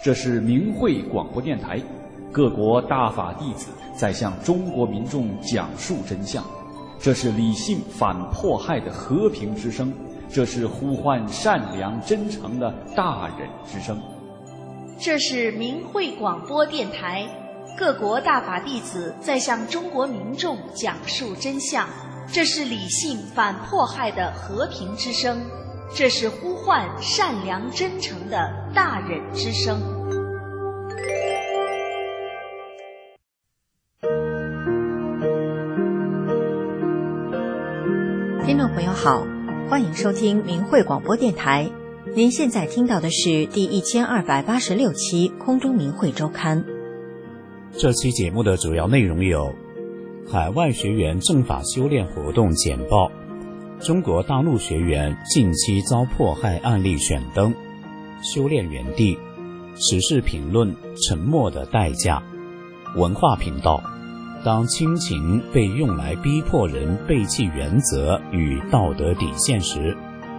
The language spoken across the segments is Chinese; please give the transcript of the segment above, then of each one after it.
这是明慧广播电台，各国大法弟子在向中国民众讲述真相。这是理性反迫害的和平之声，这是呼唤善良真诚的大忍之声。 这是明慧广播电台，各国大法弟子在向中国民众讲述真相。这是理性反迫害的和平之声，这是呼唤善良真诚的大忍之声。 听众朋友好，欢迎收听明慧广播电台。您现在听到的是第1286期空中明慧周刊。 这期节目的主要内容有：海外学员正法修炼活动简报，中国大陆学员近期遭迫害案例选灯，修炼园地，时事评论，沉默的代价，文化频道，当亲情被用来逼迫人背弃原则与道德底线时。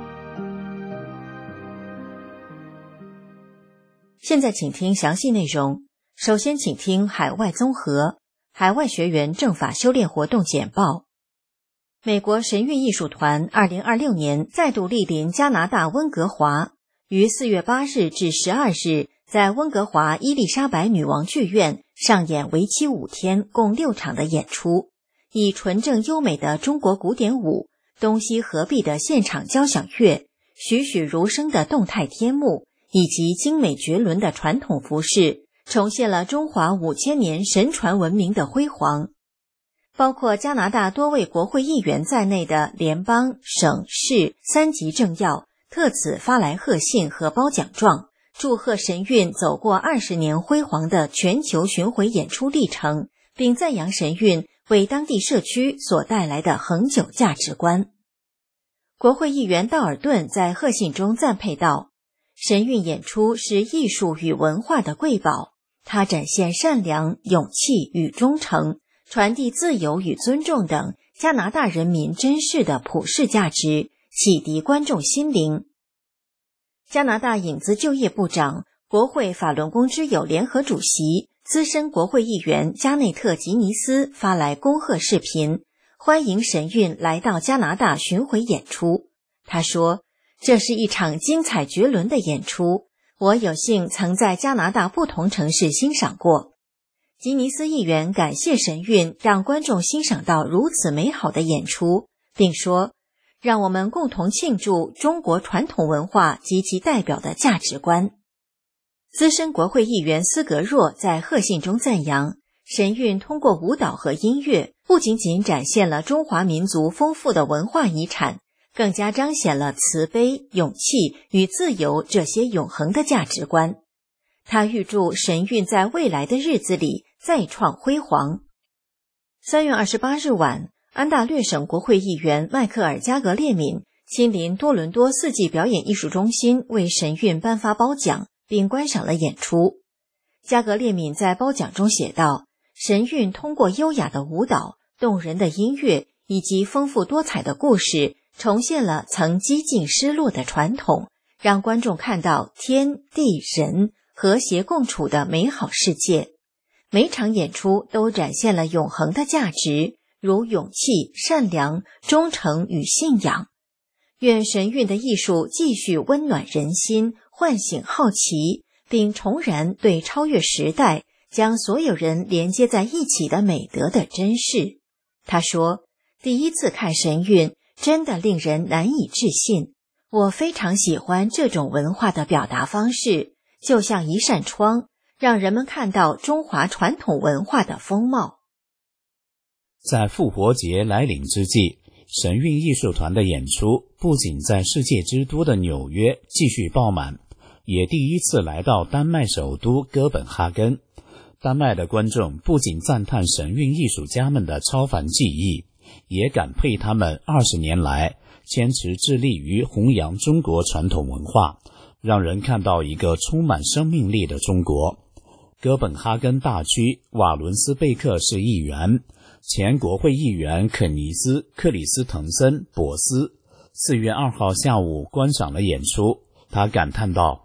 现在请听详细内容。首先请听海外综合，海外学员正法修炼活动简报。美国神韵艺术团2026年再度莅临加拿大温哥华，于4月8日至12日在温哥华伊丽莎白女王剧院上演为期5天共6场的演出，以纯正优美的中国古典舞、东西合璧的现场交响乐、栩栩如生的动态天幕以及精美绝伦的传统服饰，重现了中华5000年神传文明的辉煌。包括加拿大多位国会议员在内的联邦、省、市3级政要特此发来贺信和褒奖状，祝贺神韵走过20年辉煌的全球巡回演出历程，并赞扬神韵为当地社区所带来的恒久价值观。国会议员道尔顿在贺信中赞佩道：神韵演出是艺术与文化的瑰宝，它展现善良、勇气与忠诚，传递自由与尊重等加拿大人民珍视的普世价值，启迪观众心灵。加拿大影子就业部长、国会法轮功之友联合主席、资深国会议员加内特·吉尼斯发来恭贺视频，欢迎神韵来到加拿大巡回演出。他说：这是一场精彩绝伦的演出，我有幸曾在加拿大不同城市欣赏过。吉尼斯议员感谢神韵让观众欣赏到如此美好的演出，并说：让我们共同庆祝中国传统文化及其代表的价值观。资深国会议员斯格若在贺信中赞扬，神韵通过舞蹈和音乐，不仅仅展现了中华民族丰富的文化遗产，更加彰显了慈悲、勇气与自由这些永恒的价值观。他预祝神韵在未来的日子里再创辉煌。3月28日晚，安大略省国会议员迈克尔·加格列敏亲临多伦多四季表演艺术中心为神韵颁发褒奖，并观赏了演出。加格列敏在褒奖中写道：神韵通过优雅的舞蹈、动人的音乐以及丰富多彩的故事，重现了曾几近失落的传统，让观众看到天地人和谐共处的美好世界。每场演出都展现了永恒的价值，如勇气、善良、忠诚与信仰。愿神韵的艺术继续温暖人心，唤醒好奇，并重燃对超越时代、将所有人连接在一起的美德的珍视。他说：第一次看神韵真的令人难以置信，我非常喜欢这种文化的表达方式，就像一扇窗，让人们看到中华传统文化的风貌。 在复活节来临之际，神韵艺术团的演出不仅在世界之都的纽约继续爆满，也第一次来到丹麦首都哥本哈根。丹麦的观众不仅赞叹神韵艺术家们的超凡技艺，也感佩他们20年来坚持致力于弘扬中国传统文化，让人看到一个充满生命力的中国。哥本哈根大区瓦伦斯贝克市议员、前国会议员肯尼斯·克里斯滕森·博斯4月2号下午观赏了演出，他感叹道：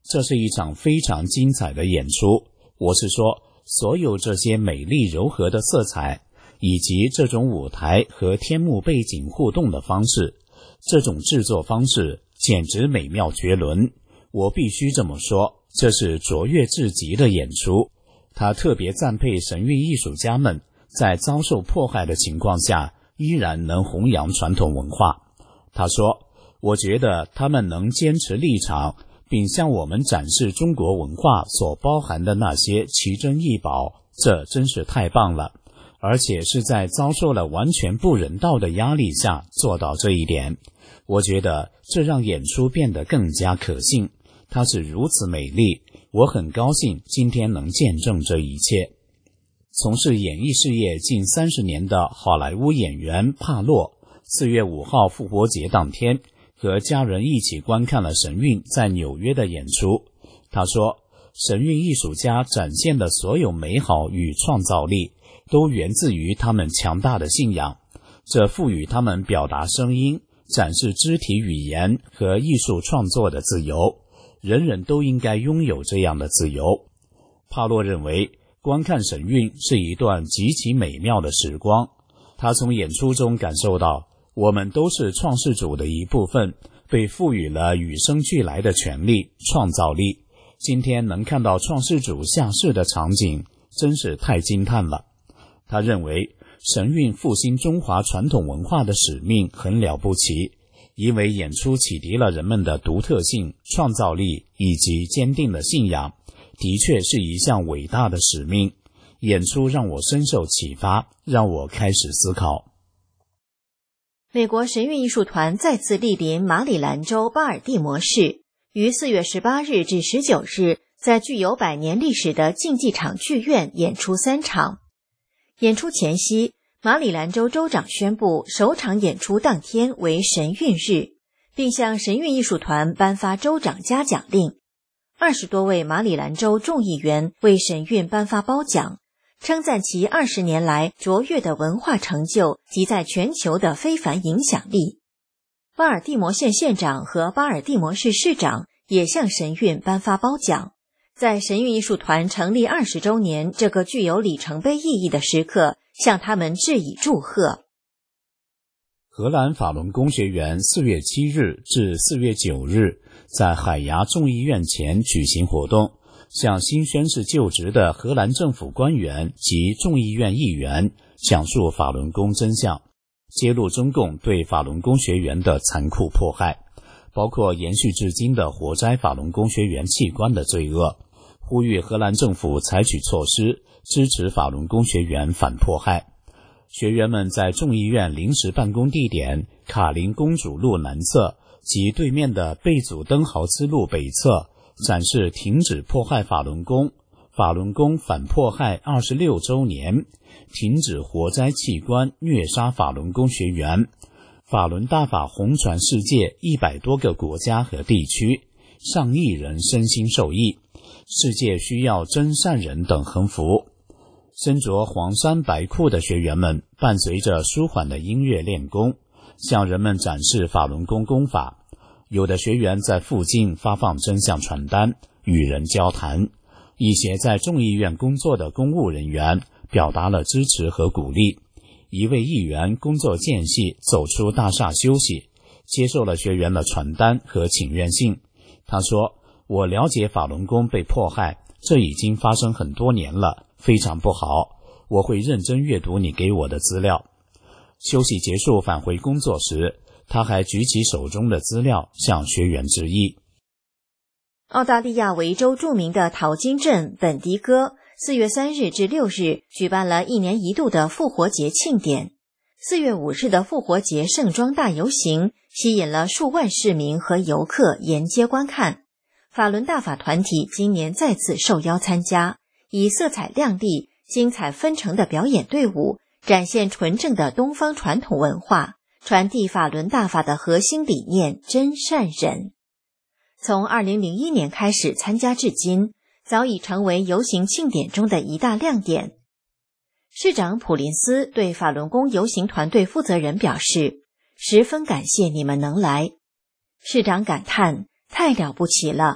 这是一场非常精彩的演出。我是说，所有这些美丽柔和的色彩，以及这种舞台和天幕背景互动的方式，这种制作方式简直美妙绝伦。我必须这么说，这是卓越至极的演出。他特别赞佩神韵艺术家们在遭受迫害的情况下依然能弘扬传统文化。他说，我觉得他们能坚持立场，并向我们展示中国文化所包含的那些奇珍异宝，这真是太棒了。而且是在遭受了完全不人道的压力下做到这一点。我觉得这让演出变得更加可信。它是如此美丽，我很高兴今天能见证这一切。从事演艺事业近30年的好莱坞演员帕洛，4月5号复活节当天和家人一起观看了神韵在纽约的演出。他说，神韵艺术家展现的所有美好与创造力都源自于他们强大的信仰，这赋予他们表达声音、展示肢体语言和艺术创作的自由。人人都应该拥有这样的自由。帕洛认为，观看神韵是一段极其美妙的时光。他从演出中感受到，我们都是创世主的一部分，被赋予了与生俱来的权利、创造力。今天能看到创世主下世的场景，真是太惊叹了。他认为，神韵复兴中华传统文化的使命很了不起，因为演出启迪了人们的独特性、创造力以及坚定的信仰，的确是一项伟大的使命。演出让我深受启发，让我开始思考。 美国神韵艺术团再次莅临马里兰州巴尔的摩市，于4月18日至19日在具有100年历史的竞技场剧院演出3场。演出前夕，马里兰州州长宣布首场演出当天为神韵日，并向神韵艺术团颁发州长嘉奖令。20多位马里兰州众议员为神韵颁发褒奖，称赞其20年来卓越的文化成就及在全球的非凡影响力。巴尔的摩县县长和巴尔的摩市市长也向神韵颁发褒奖。在神韵艺术团成立20周年这个具有里程碑意义的时刻，向他们致以祝贺。 荷兰法轮功学员4月7日至4月9日在海牙众议院前举行活动，向新宣誓就职的荷兰政府官员及众议院议员讲述法轮功真相，揭露中共对法轮功学员的残酷迫害，包括延续至今的活摘法轮功学员器官的罪恶，呼吁荷兰政府采取措施支持法轮功学员反迫害。学员们在众议院临时办公地点卡林公主路南侧及对面的贝祖登豪兹路北侧展示停止迫害法轮功、法轮功反迫害26周年、停止活摘器官虐杀法轮功学员、法轮大法红传世界100多个国家和地区，上亿人身心受益，世界需要真善人等横幅。身着黄衫白裤的学员们伴随着舒缓的音乐练功，向人们展示法轮功功法。有的学员在附近发放真相传单，与人交谈。一些在众议院工作的公务人员表达了支持和鼓励。一位议员工作间隙走出大厦休息，接受了学员的传单和请愿信。他说，我了解法轮功被迫害，这已经发生很多年了，非常不好，我会认真阅读你给我的资料。休息结束返回工作时，他还举起手中的资料向学员致意。 澳大利亚维州著名的淘金镇本迪戈4月3日至6日举办了1年1度的复活节庆典。4月5日的复活节盛装大游行吸引了数万市民和游客沿街观看。法轮大法团体今年再次受邀参加，以色彩亮丽、精彩纷呈的表演队伍展现纯正的东方传统文化，传递法轮大法的核心理念真善忍。从2001年开始参加至今，早已成为游行庆典中的一大亮点。市长普林斯对法轮功游行团队负责人表示，十分感谢你们能来。市长感叹，太了不起了，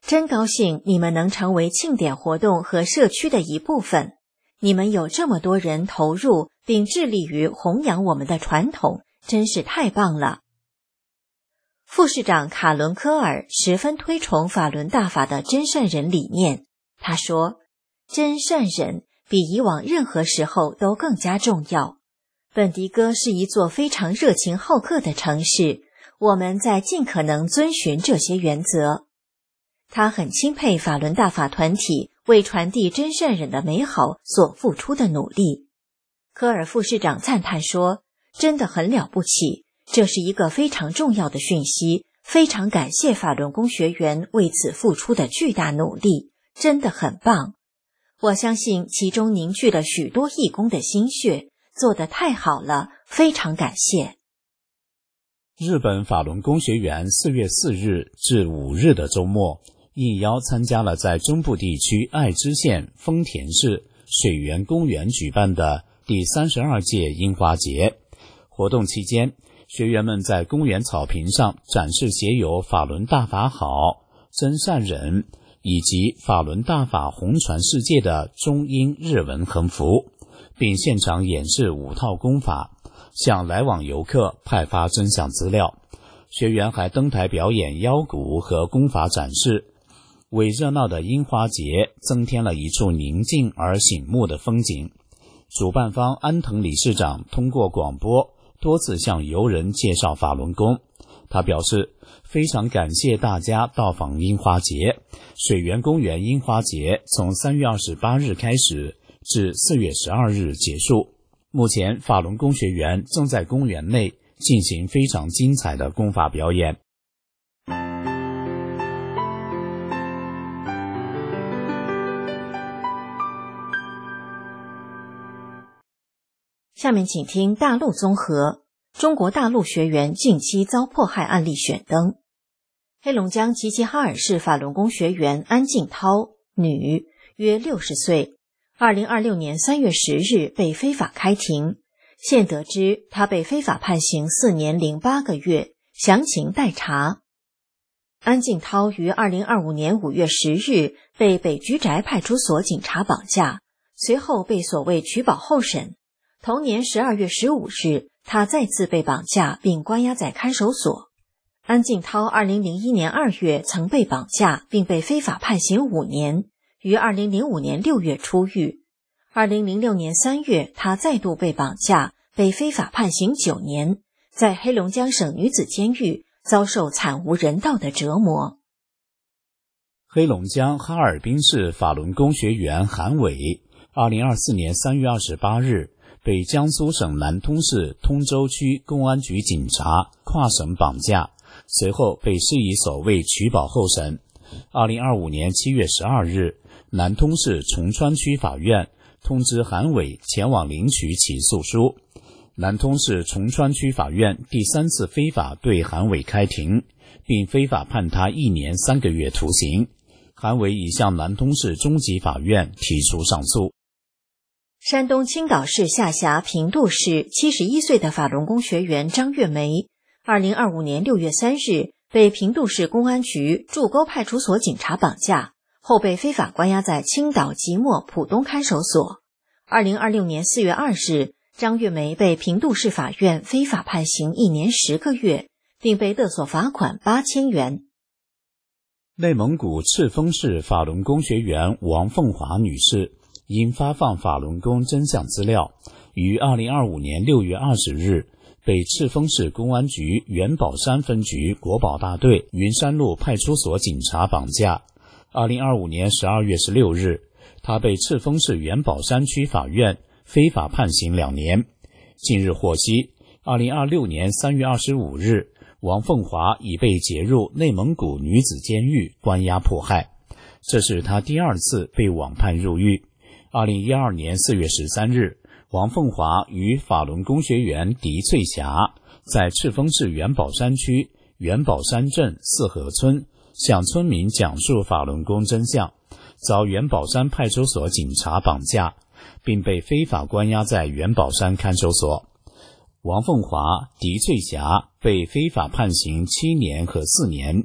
真高兴你们能成为庆典活动和社区的一部分。你们有这么多人投入并致力于弘扬我们的传统，真是太棒了。副市长卡伦科尔十分推崇法轮大法的真善忍理念。他说，真善忍比以往任何时候都更加重要。本迪哥是一座非常热情好客的城市，我们在尽可能遵循这些原则。他很钦佩法轮大法团体为传递真善忍的美好所付出的努力。科尔副市长赞叹说，真的很了不起，这是一个非常重要的讯息，非常感谢法轮功学员为此付出的巨大努力，真的很棒。我相信其中凝聚了许多义工的心血，做得太好了，非常感谢。 日本法轮功学员4月4日至5日的周末，应邀参加了在中部地区爱知县丰田市水源公园举办的第32届樱花节。活动期间，学员们在公园草坪上展示写有法轮大法好、真善忍以及法轮大法红传世界的中英日文横幅，并现场演示5套功法，向来往游客派发真相资料。学员还登台表演腰鼓和功法展示，为热闹的樱花节增添了一处宁静而醒目的风景。主办方安藤理事长通过广播多次向游人介绍法轮功。他表示，非常感谢大家到访樱花节。水源公园樱花节从3月28日开始至4月12日结束。目前法轮功学员正在公园内进行非常精彩的功法表演。 下面请听大陆综合。中国大陆学员近期遭迫害案例选登。黑龙江齐齐哈尔市法轮功学员安静涛，女，约60岁，2026年3月10日被非法开庭。现得知她被非法判刑4年08个月，详情待查。安静涛于2025年5月10日被北居宅派出所警察绑架，随后被所谓取保候审。同年12月15日，他再次被绑架并关押在看守所。安静涛2001年2月曾被绑架并被非法判刑5年，于2005年6月出狱。2006年3月，他再度被绑架，被非法判刑9年，在黑龙江省女子监狱遭受惨无人道的折磨。 黑龙江哈尔滨市法轮功学员韩伟2024年3月28日被江苏省南通市通州区公安局警察跨省绑架，随后被施以所谓取保候审。2025年7月12日，南通市崇川区法院通知韩伟前往领取起诉书。南通市崇川区法院第3次非法对韩伟开庭，并非法判他1年3个月徒刑。韩伟已向南通市中级法院提出上诉。 山东青岛市下辖平度市71岁的法轮功学员张月梅，2025年6月3日被平度市公安局筑沟派出所警察绑架，后被非法关押在青岛即墨浦东看守所。2026年4月2日，张月梅被平度市法院非法判刑1年10个月，并被勒索罚款8000元。 内蒙古赤峰市法轮功学员王凤华女士因发放法轮功真相资料，于2025年6月20日被赤峰市公安局元宝山分局国保大队云山路派出所警察绑架。2025年12月16日，她被赤峰市元宝山区法院非法判刑2年。近日获悉，2026年3月25日，王凤华已被解入内蒙古女子监狱关押迫害，这是她第2次被网判入狱。2012年4月13日，王凤华与法轮功学员狄翠霞在赤峰市元宝山区元宝山镇四河村向村民讲述法轮功真相，遭元宝山派出所警察绑架，并被非法关押在元宝山看守所。王凤华、狄翠霞被非法判刑7年和4年，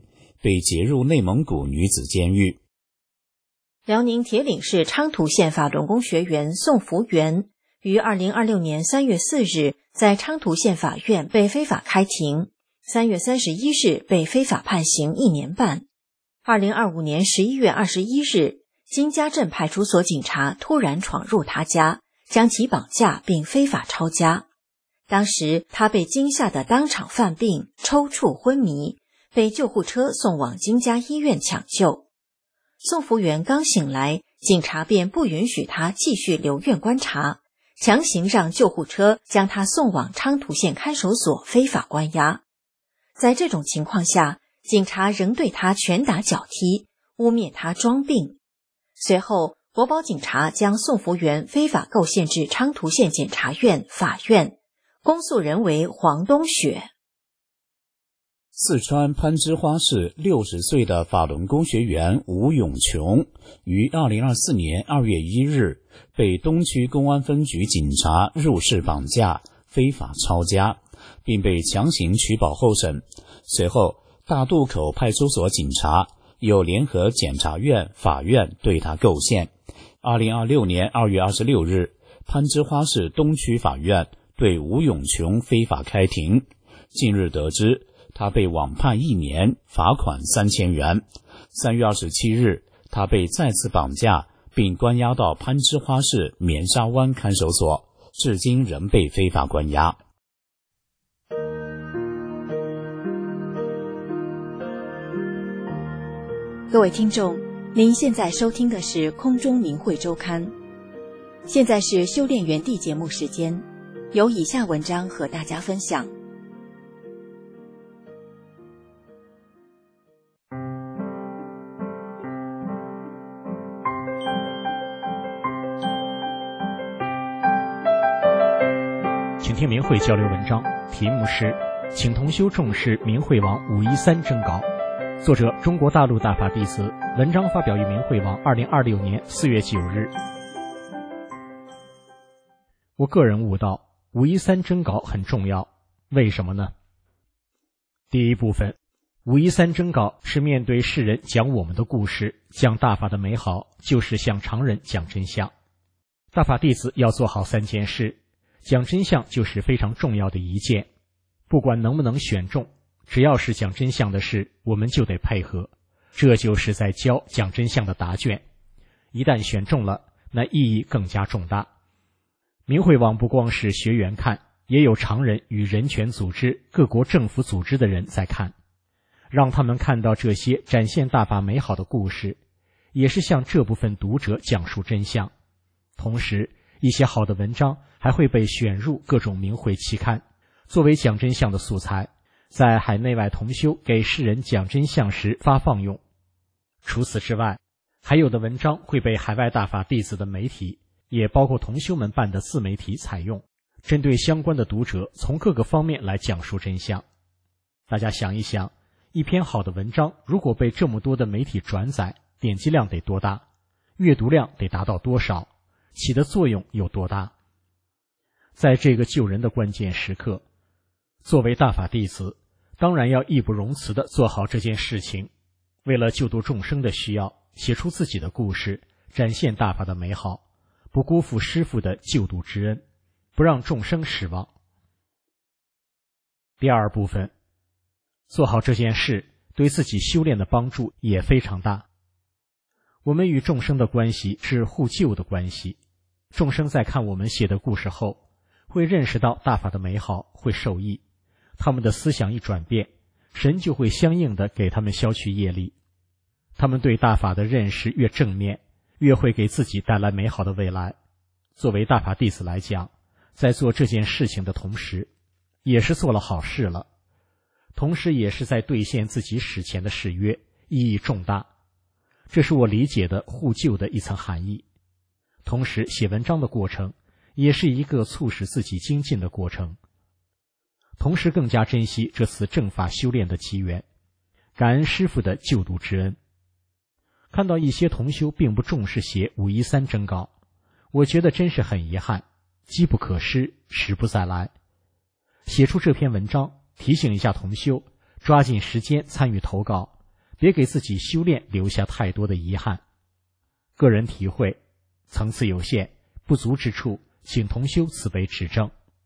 被劫入内蒙古女子监狱。 辽宁铁岭市昌图县法轮功学员宋福元于2026年3月4日在昌图县法院被非法开庭，3月31日被非法判刑1年半。2025年11月21日，金家镇派出所警察突然闯入他家，将其绑架并非法抄家。当时他被惊吓得当场犯病，抽搐昏迷，被救护车送往金家医院抢救。宋福元刚醒来，警察便不允许他继续留院观察，强行让救护车将他送往昌图县看守所非法关押。在这种情况下，警察仍对他拳打脚踢，污蔑他装病。随后，国保警察将宋福元非法构陷至昌图县检察院、法院，公诉人为黄冬雪。 四川攀枝花市60岁的法轮功学员吴永琼于2024年2月1日被东区公安分局警察入室绑架，非法抄家，并被强行取保候审。随后，大渡口派出所警察又联合检察院、法院对他构陷。2026年2月26日，攀枝花市东区法院对吴永琼非法开庭。近日得知，他被网判1年，罚款3000元。3月27日，他被再次绑架，并关押到攀枝花市棉沙湾看守所，至今仍被非法关押。 各位听众，您现在收听的是空中明慧周刊。现在是修炼园地节目时间，有以下文章和大家分享。 请听明慧交流文章，题目是请同修重视明慧网513征稿，作者中国大陆大法弟子，文章发表于明慧网2026年4月9日。我个人悟到513征稿很重要，为什么呢？第一部分，513征稿是面对世人讲我们的故事，讲大法的美好，就是向常人讲真相。大法弟子要做好3件事，讲真相就是非常重要的一件，不管能不能选中，只要是讲真相的事，我们就得配合，这就是在交讲真相的答卷。一旦选中了，那意义更加重大。明慧网不光是学员看，也有常人与人权组织、各国政府组织的人在看，让他们看到这些展现大法美好的故事，也是向这部分读者讲述真相。同时，一些好的文章还会被选入各种明慧期刊，作为讲真相的素材，在海内外同修给世人讲真相时发放用。除此之外，还有的文章会被海外大法弟子的媒体，也包括同修们办的自媒体采用，针对相关的读者从各个方面来讲述真相。大家想一想，一篇好的文章如果被这么多的媒体转载，点击量得多大，阅读量得达到多少，起的作用有多大？在这个救人的关键时刻，作为大法弟子，当然要义不容辞地做好这件事情，为了救度众生的需要，写出自己的故事，展现大法的美好，不辜负师父的救度之恩，不让众生失望。第二部分，做好这件事对自己修炼的帮助也非常大。我们与众生的关系是互救的关系，众生在看我们写的故事后，会认识到大法的美好，会受益，他们的思想一转变，神就会相应的给他们消去业力。他们对大法的认识越正面，越会给自己带来美好的未来。作为大法弟子来讲，在做这件事情的同时，也是做了好事了，同时也是在兑现自己史前的誓约，意义重大。这是我理解的互救的一层含义。同时，写文章的过程也是一个促使自己精进的过程。同时更加珍惜这次正法修炼的机缘，感恩师父的救度之恩。看到一些同修并不重视写513征稿，我觉得真是很遗憾，机不可失，时不再来。写出这篇文章，提醒一下同修，抓紧时间参与投稿， 别给自己修炼留下太多的遗憾。个人体会，层次有限，不足之处，请同修慈悲指正。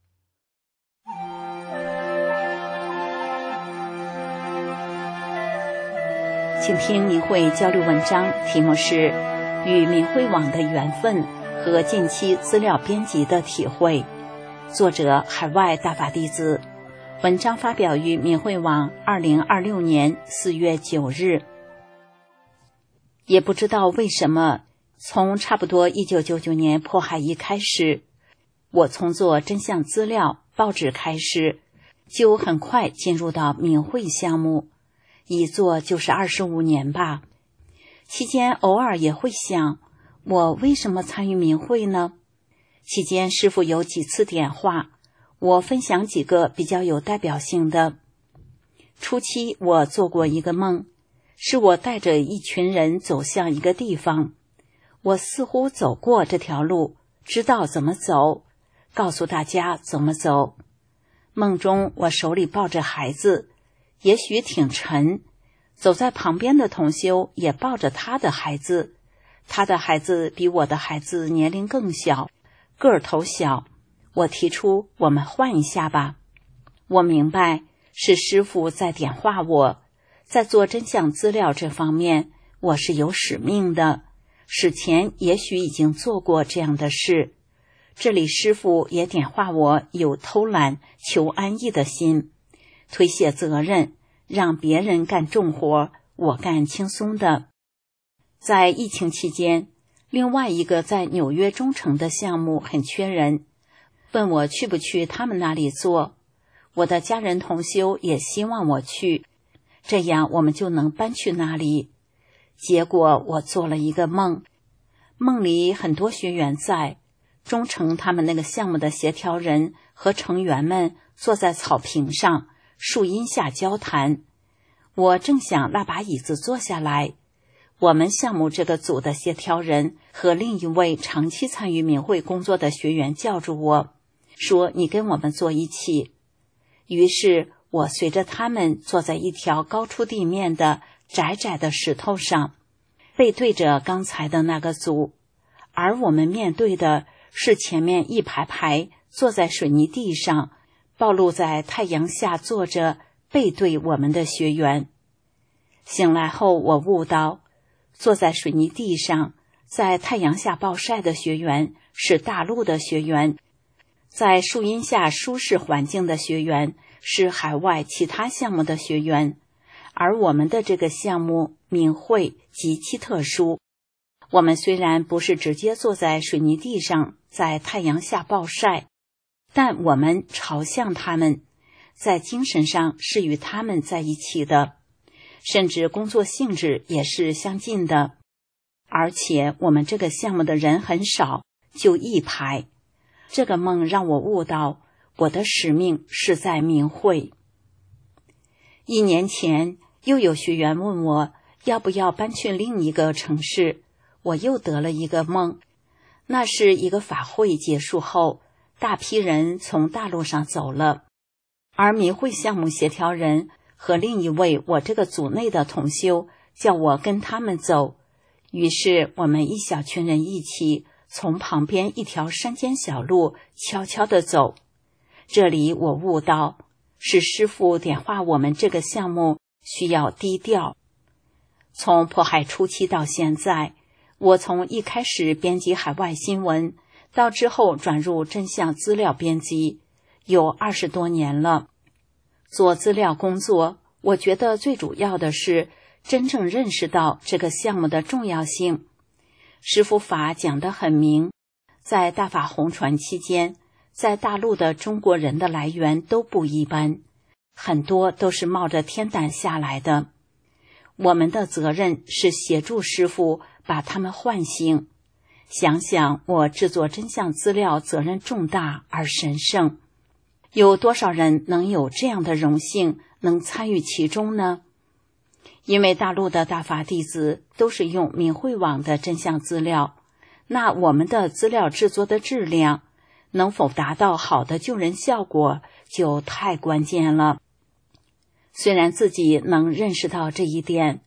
请听明慧交流文章，题目是与明慧网的缘分和近期资料编辑的体会，作者海外大法弟子，文章发表于明慧网2026年4月9日。也不知道为什么，从差不多1999年迫害一开始，我从做真相资料报纸开始，就很快进入到明慧项目，一做就是25年吧。期间偶尔也会想，我为什么参与明慧呢？期间师父有几次点化，我分享几个比较有代表性的。初期我做过一个梦，是我带着一群人走向一个地方，我似乎走过这条路，知道怎么走，告诉大家怎么走。梦中我手里抱着孩子，也许挺沉，走在旁边的同修也抱着他的孩子，他的孩子比我的孩子年龄更小，个头小。我提出我们换一下吧。我明白是师父在点化我，在做真相资料这方面我是有使命的，史前也许已经做过这样的事。这里师父也点化我有偷懒求安逸的心，推卸责任，让别人干重活，我干轻松的。在疫情期间，另外一个在纽约中城的项目很缺人，问我去不去他们那里做。我的家人同修也希望我去，这样我们就能搬去那里。结果我做了一个梦，梦里很多学员在，中城他们那个项目的协调人和成员们坐在草坪上，树荫下交谈。我正想拉把椅子坐下来，我们项目这个组的协调人和另一位长期参与明慧工作的学员叫住我，说你跟我们坐一起。于是我随着他们坐在一条高出地面的窄窄的石头上，背对着刚才的那个组，而我们面对的是前面一排排坐在水泥地上，暴露在太阳下坐着背对我们的学员。醒来后我悟到，坐在水泥地上在太阳下暴晒的学员是大陆的学员，在树荫下舒适环境的学员是海外其他项目的学员，而我们的这个项目明慧极其特殊。我们虽然不是直接坐在水泥地上在太阳下暴晒，但我们朝向他们，在精神上是与他们在一起的，甚至工作性质也是相近的。而且我们这个项目的人很少，就一排。这个梦让我悟到，我的使命是在明慧。1年前，又有学员问我要不要搬去另一个城市，我又得了一个梦。那是一个法会结束后，大批人从大陆上走了，而明慧项目协调人和另一位我这个组内的同修叫我跟他们走，于是我们一小群人一起从旁边一条山间小路悄悄地走。这里我悟到，是师父点化我们这个项目需要低调。从迫害初期到现在，我从一开始编辑海外新闻，到之后转入真相资料编辑，有20多年了。做资料工作，我觉得最主要的是真正认识到这个项目的重要性。师父法讲得很明，在大法弘传期间，在大陆的中国人的来源都不一般，很多都是冒着天胆下来的。我们的责任是协助师父把他们唤醒。想想我制作真相资料责任重大而神圣，有多少人能有这样的荣幸能参与其中呢？因为大陆的大法弟子都是用明慧网的真相资料，那我们的资料制作的质量能否达到好的救人效果就太关键了。虽然自己能认识到这一点，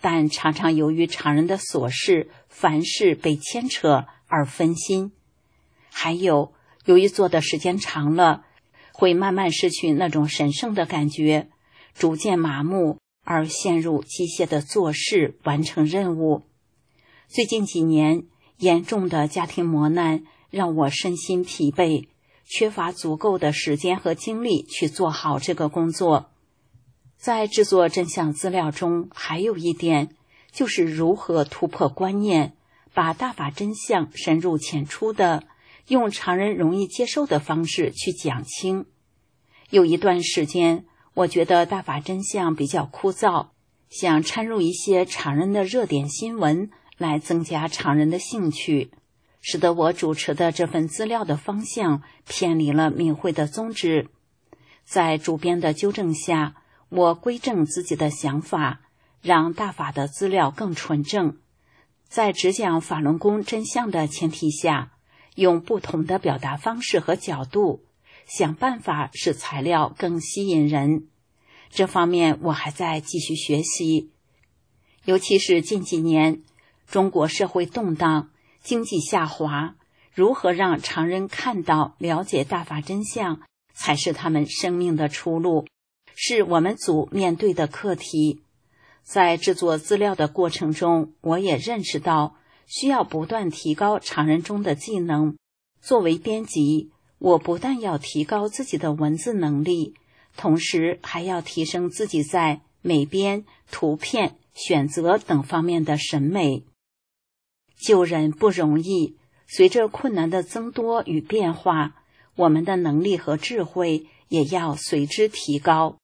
但常常由于常人的琐事、凡事被牵扯而分心。还有，由于做的时间长了，会慢慢失去那种神圣的感觉，逐渐麻木，而陷入机械的做事、完成任务。最近几年，严重的家庭磨难让我身心疲惫，缺乏足够的时间和精力去做好这个工作。在制作真相资料中，还有一点，就是如何突破观念，把大法真相深入浅出的，用常人容易接受的方式去讲清。有一段时间，我觉得大法真相比较枯燥，想掺入一些常人的热点新闻来增加常人的兴趣，使得我主持的这份资料的方向偏离了明慧的宗旨。在主编的纠正下，我归正自己的想法，让大法的资料更纯正。在只讲法轮功真相的前提下，用不同的表达方式和角度，想办法使材料更吸引人。这方面我还在继续学习。尤其是近几年，中国社会动荡，经济下滑，如何让常人看到、了解大法真相，才是他们生命的出路，是我们组面对的课题。在制作资料的过程中，我也认识到需要不断提高常人中的技能。作为编辑，我不但要提高自己的文字能力，同时还要提升自己在美编、图片、选择等方面的审美。救人不容易，随着困难的增多与变化，我们的能力和智慧也要随之提高。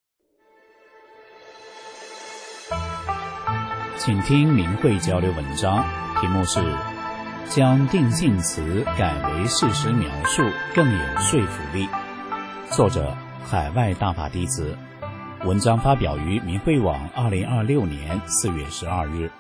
请听明慧交流文章，题目是将定性词改为事实描述更有说服力，作者海外大法弟子，文章发表于明慧网2026年4月12日。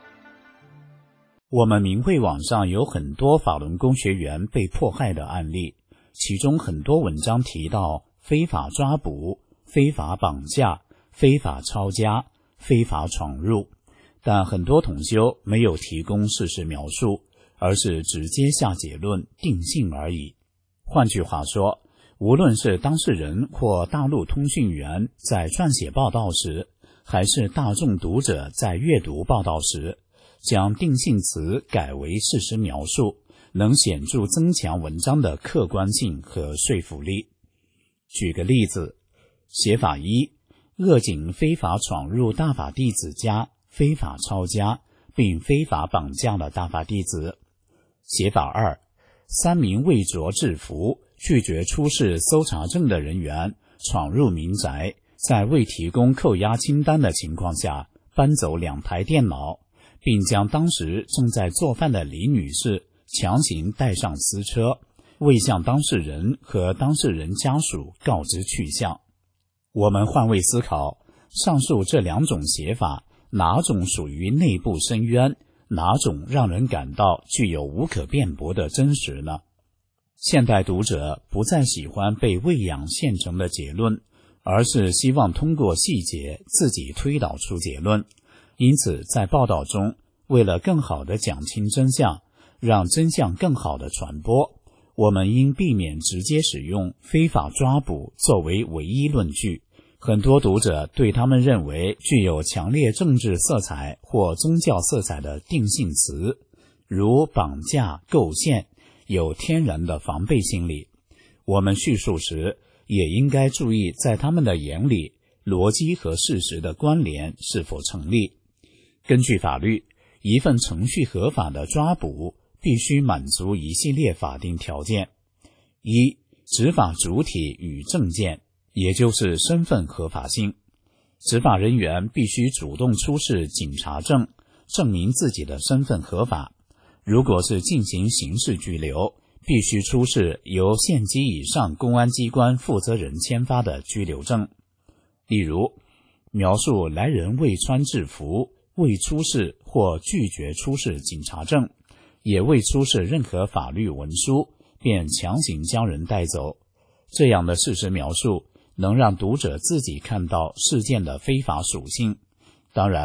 我们明慧网上有很多法轮功学员被迫害的案例，其中很多文章提到非法抓捕、非法绑架、非法抄家、非法闯入，但很多同修没有提供事实描述，而是直接下结论定性而已。换句话说，无论是当事人或大陆通讯员在撰写报道时，还是大众读者在阅读报道时，将定性词改为事实描述，能显著增强文章的客观性和说服力。举个例子，写法一，扼警非法闯入大法弟子家，非法抄家，并非法绑架了大法弟子。写法二，3名未着制服、拒绝出示搜查证的人员闯入民宅，在未提供扣押清单的情况下搬走2台电脑，并将当时正在做饭的李女士强行带上私车，未向当事人和当事人家属告知去向。我们换位思考，上述这2种写法，哪种属于内部申冤，哪种让人感到具有无可辩驳的真实呢？现代读者不再喜欢被喂养现成的结论，而是希望通过细节自己推导出结论。因此在报道中，为了更好地讲清真相，让真相更好地传播，我们应避免直接使用非法抓捕作为唯一论据。很多读者对他们认为具有强烈政治色彩或宗教色彩的定性词，如绑架、构陷，有天然的防备心理。我们叙述时也应该注意在他们的眼里，逻辑和事实的关联是否成立。根据法律，一份程序合法的抓捕必须满足一系列法定条件。一、执法主体与证件，也就是身份合法性。执法人员必须主动出示警察证，证明自己的身份合法。如果是进行刑事拘留，必须出示由县级以上公安机关负责人签发的拘留证。例如，描述来人未穿制服，未出示或拒绝出示警察证，也未出示任何法律文书，便强行将人带走。这样的事实描述能让读者自己看到事件的非法属性。当然，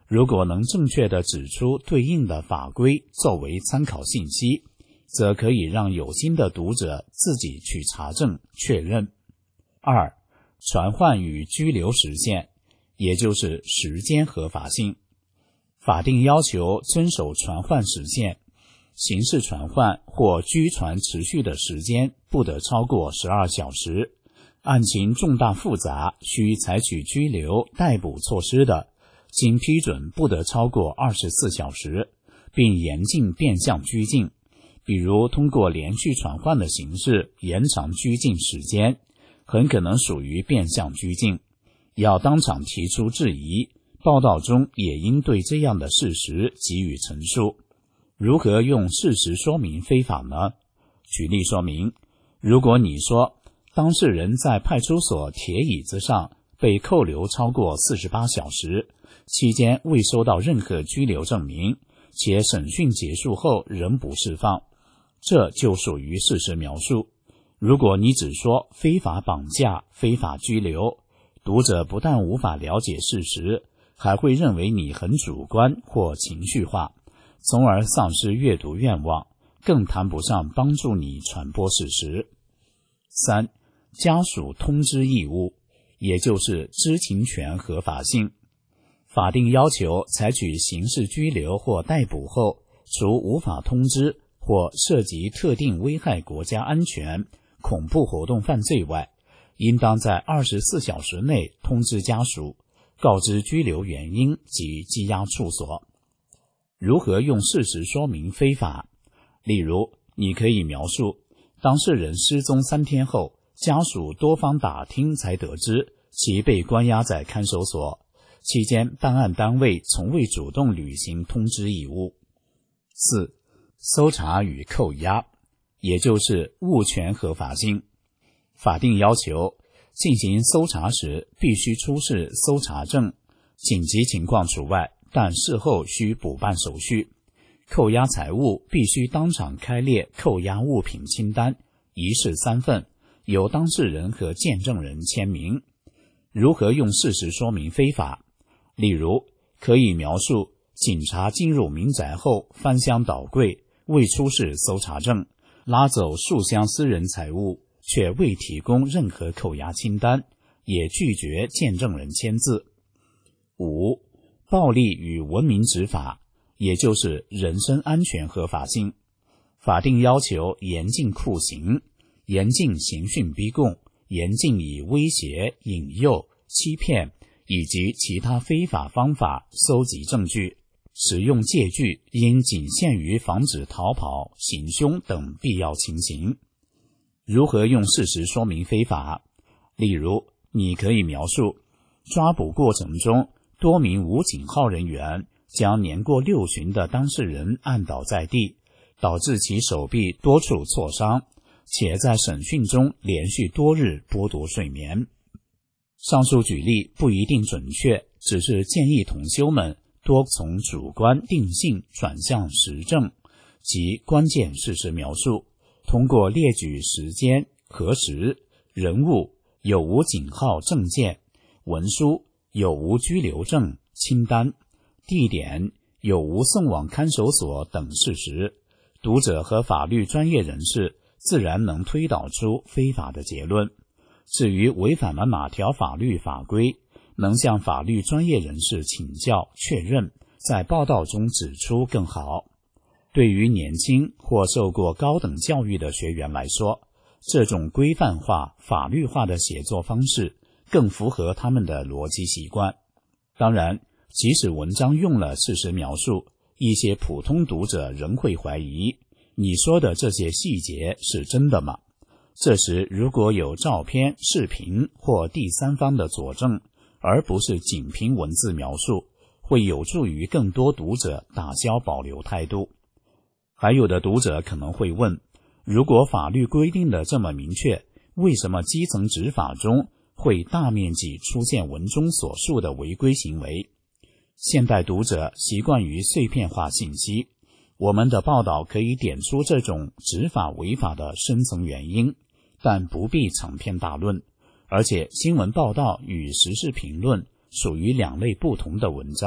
如果能正确地指出对应的法规作为参考信息，则可以让有心的读者自己去查证确认。2. 传唤与居留时限，也就是时间合法性。法定要求遵守传唤时限，刑事传唤或拘传持续的时间不得超过12小时，案情重大复杂需采取拘留逮捕措施的，经批准不得超过24小时，并严禁变相拘禁，比如通过连续传唤的形式延长拘禁时间，很可能属于变相拘禁，要当场提出质疑，报道中也应对这样的事实给予陈述。如何用事实说明非法呢？举例说明，如果你说当事人在派出所铁椅子上被扣留超过48小时，期间未收到任何拘留证明，且审讯结束后仍不释放，这就属于事实描述。如果你只说非法绑架、非法拘留，读者不但无法了解事实，还会认为你很主观或情绪化，从而丧失阅读愿望，更谈不上帮助你传播事实。3. 家属通知义务，也就是知情权合法性。法定要求采取刑事拘留或逮捕后，除无法通知或涉及特定危害国家安全、恐怖活动犯罪外，应当在24小时内通知家属，告知拘留原因及羁押处所。如何用事实说明非法？例如，你可以描述当事人失踪3天后，家属多方打听才得知其被关押在看守所，期间办案单位从未主动履行通知义务。4. 搜查与扣押，也就是物权合法性。法定要求进行搜查时必须出示搜查证，紧急情况除外，但事后需补办手续。扣押财物必须当场开列扣押物品清单，一式3份，由当事人和见证人签名。如何用事实说明非法？例如，可以描述警察进入民宅后翻箱倒柜，未出示搜查证，拉走数箱私人财物，却未提供任何扣押清单，也拒绝见证人签字。5. 暴力与文明执法，也就是人身安全合法性。法定要求严禁酷刑，严禁刑讯逼供，严禁以威胁、引诱、欺骗以及其他非法方法搜集证据，使用借据应仅限于防止逃跑、行凶等必要情形。如何用事实说明非法？例如，你可以描述抓捕过程中多名武警号人员将年过6旬的当事人按倒在地，导致其手臂多处挫伤，且在审讯中连续多日剥夺睡眠。上述举例不一定准确，只是建议同修们多从主观定性转向实证及关键事实描述，通过列举时间、核实、人物、有无警号证件、文书、有无居留证清单、地点、有无送往看守所等事实，读者和法律专业人士自然能推导出非法的结论。至于违反了哪条法律法规，能向法律专业人士请教确认，在报道中指出更好。对于年轻或受过高等教育的学员来说，这种规范化、法律化的写作方式更符合他们的逻辑习惯。当然，即使文章用了事实描述，一些普通读者仍会怀疑，你说的这些细节是真的吗？这时如果有照片、视频或第三方的佐证，而不是仅凭文字描述，会有助于更多读者打消保留态度。还有的读者可能会问，如果法律规定的这么明确，为什么基层执法中会大面积出现文中所述的违规行为？现代读者习惯于碎片化信息，我们的报道可以点出这种执法违法的深层原因，但不必长篇大论，而且新闻报道与时事评论属于2类不同的文章，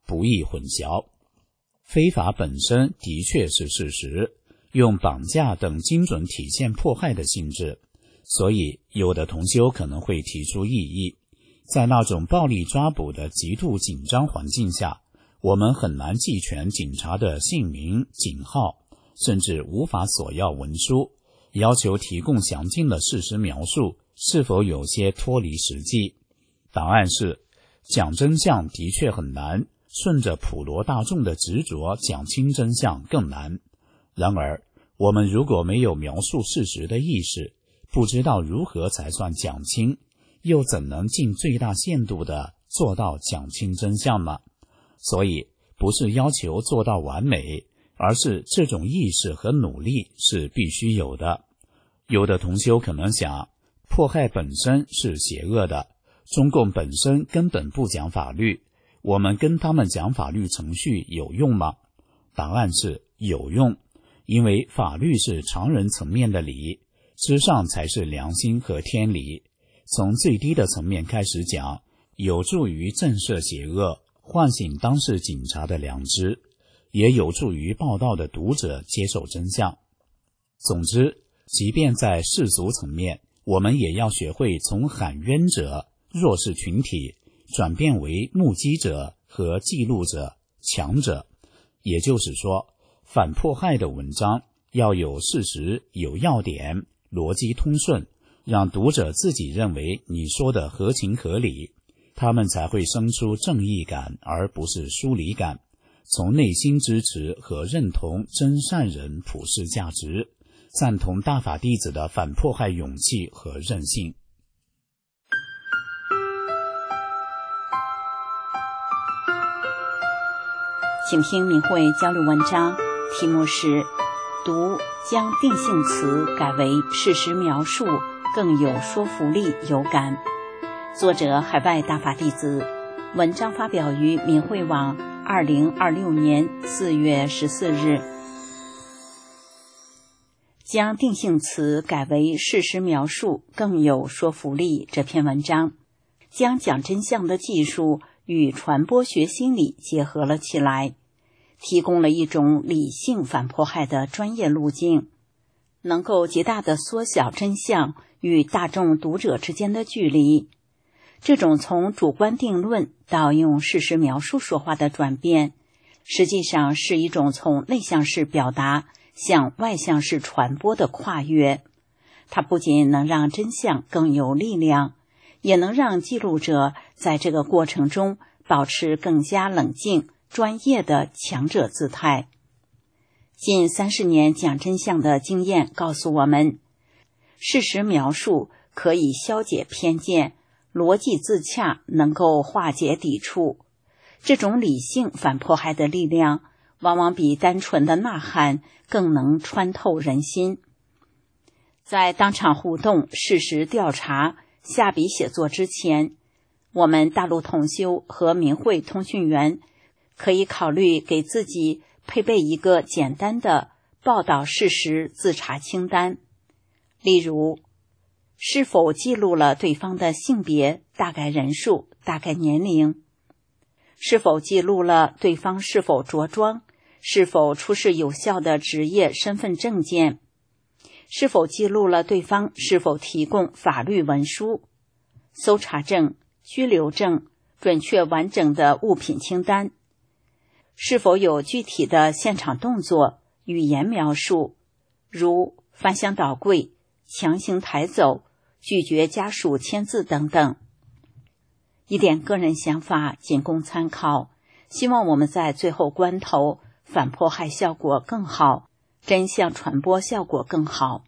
不易混淆。非法本身的确是事实，用绑架等精准体现迫害的性质，所以有的同修可能会提出异议。在那种暴力抓捕的极度紧张环境下，我们很难记全警察的姓名、警号，甚至无法索要文书，要求提供详尽的事实描述，是否有些脱离实际？答案是，讲真相的确很难，顺着普罗大众的执着讲清真相更难。然而，我们如果没有描述事实的意识，不知道如何才算讲清，又怎能尽最大限度地做到讲清真相呢？所以，不是要求做到完美，而是这种意识和努力是必须有的。有的同修可能想，迫害本身是邪恶的，中共本身根本不讲法律，我们跟他们讲法律程序有用吗？答案是有用，因为法律是常人层面的理，之上才是良心和天理。从最低的层面开始讲，有助于震慑邪恶，唤醒当事警察的良知，也有助于报道的读者接受真相。总之，即便在世俗层面，我们也要学会从喊冤者、弱势群体转变为目击者和记录者、强者。也就是说，反迫害的文章要有事实、有要点，逻辑通顺，让读者自己认为你说的合情合理，他们才会生出正义感，而不是疏离感，从内心支持和认同真善人普世价值，赞同大法弟子的反迫害勇气和韧性。 请听明慧交流文章，题目是读将定性词改为事实描述更有说服力有感。作者海外大法弟子，文章发表于明慧网2026年4月14日。将定性词改为事实描述更有说服力这篇文章，将讲真相的技术与传播学心理结合了起来，提供了一种理性反迫害的专业路径，能够极大地缩小真相与大众读者之间的距离。这种从主观定论到用事实描述说话的转变，实际上是一种从内向式表达向外向式传播的跨越。它不仅能让真相更有力量，也能让记录者在这个过程中保持更加冷静、专业的强者姿态。近30年讲真相的经验告诉我们，事实描述可以消解偏见，逻辑自洽，能够化解抵触。这种理性反迫害的力量，往往比单纯的呐喊更能穿透人心。在当场互动、事实调查、下笔写作之前，我们大陆同修和明慧通讯员可以考虑给自己配备一个简单的报道事实自查清单，例如是否记录了对方的性别、大概人数、大概年龄，是否记录了对方是否着装，是否出示有效的职业身份证件，是否记录了对方是否提供法律文书、搜查证、居留证、准确完整的物品清单，是否有具体的现场动作、语言描述，如翻箱倒柜、强行抬走、拒绝家属签字等等。一点个人想法仅供参考，希望我们在最后关头反迫害效果更好，真相传播效果更好。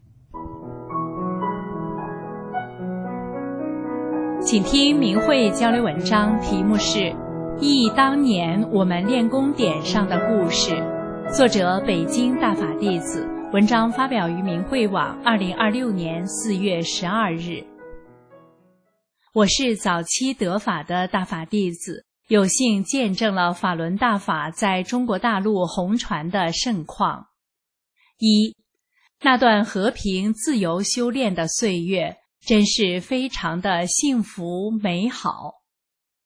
请听明慧交流文章，题目是忆当年我们练功点上的故事，作者北京大法弟子，文章发表于明慧网2026年4月12日。我是早期得法的大法弟子，有幸见证了法轮大法在中国大陆红传的盛况。一，那段和平自由修炼的岁月真是非常的幸福美好。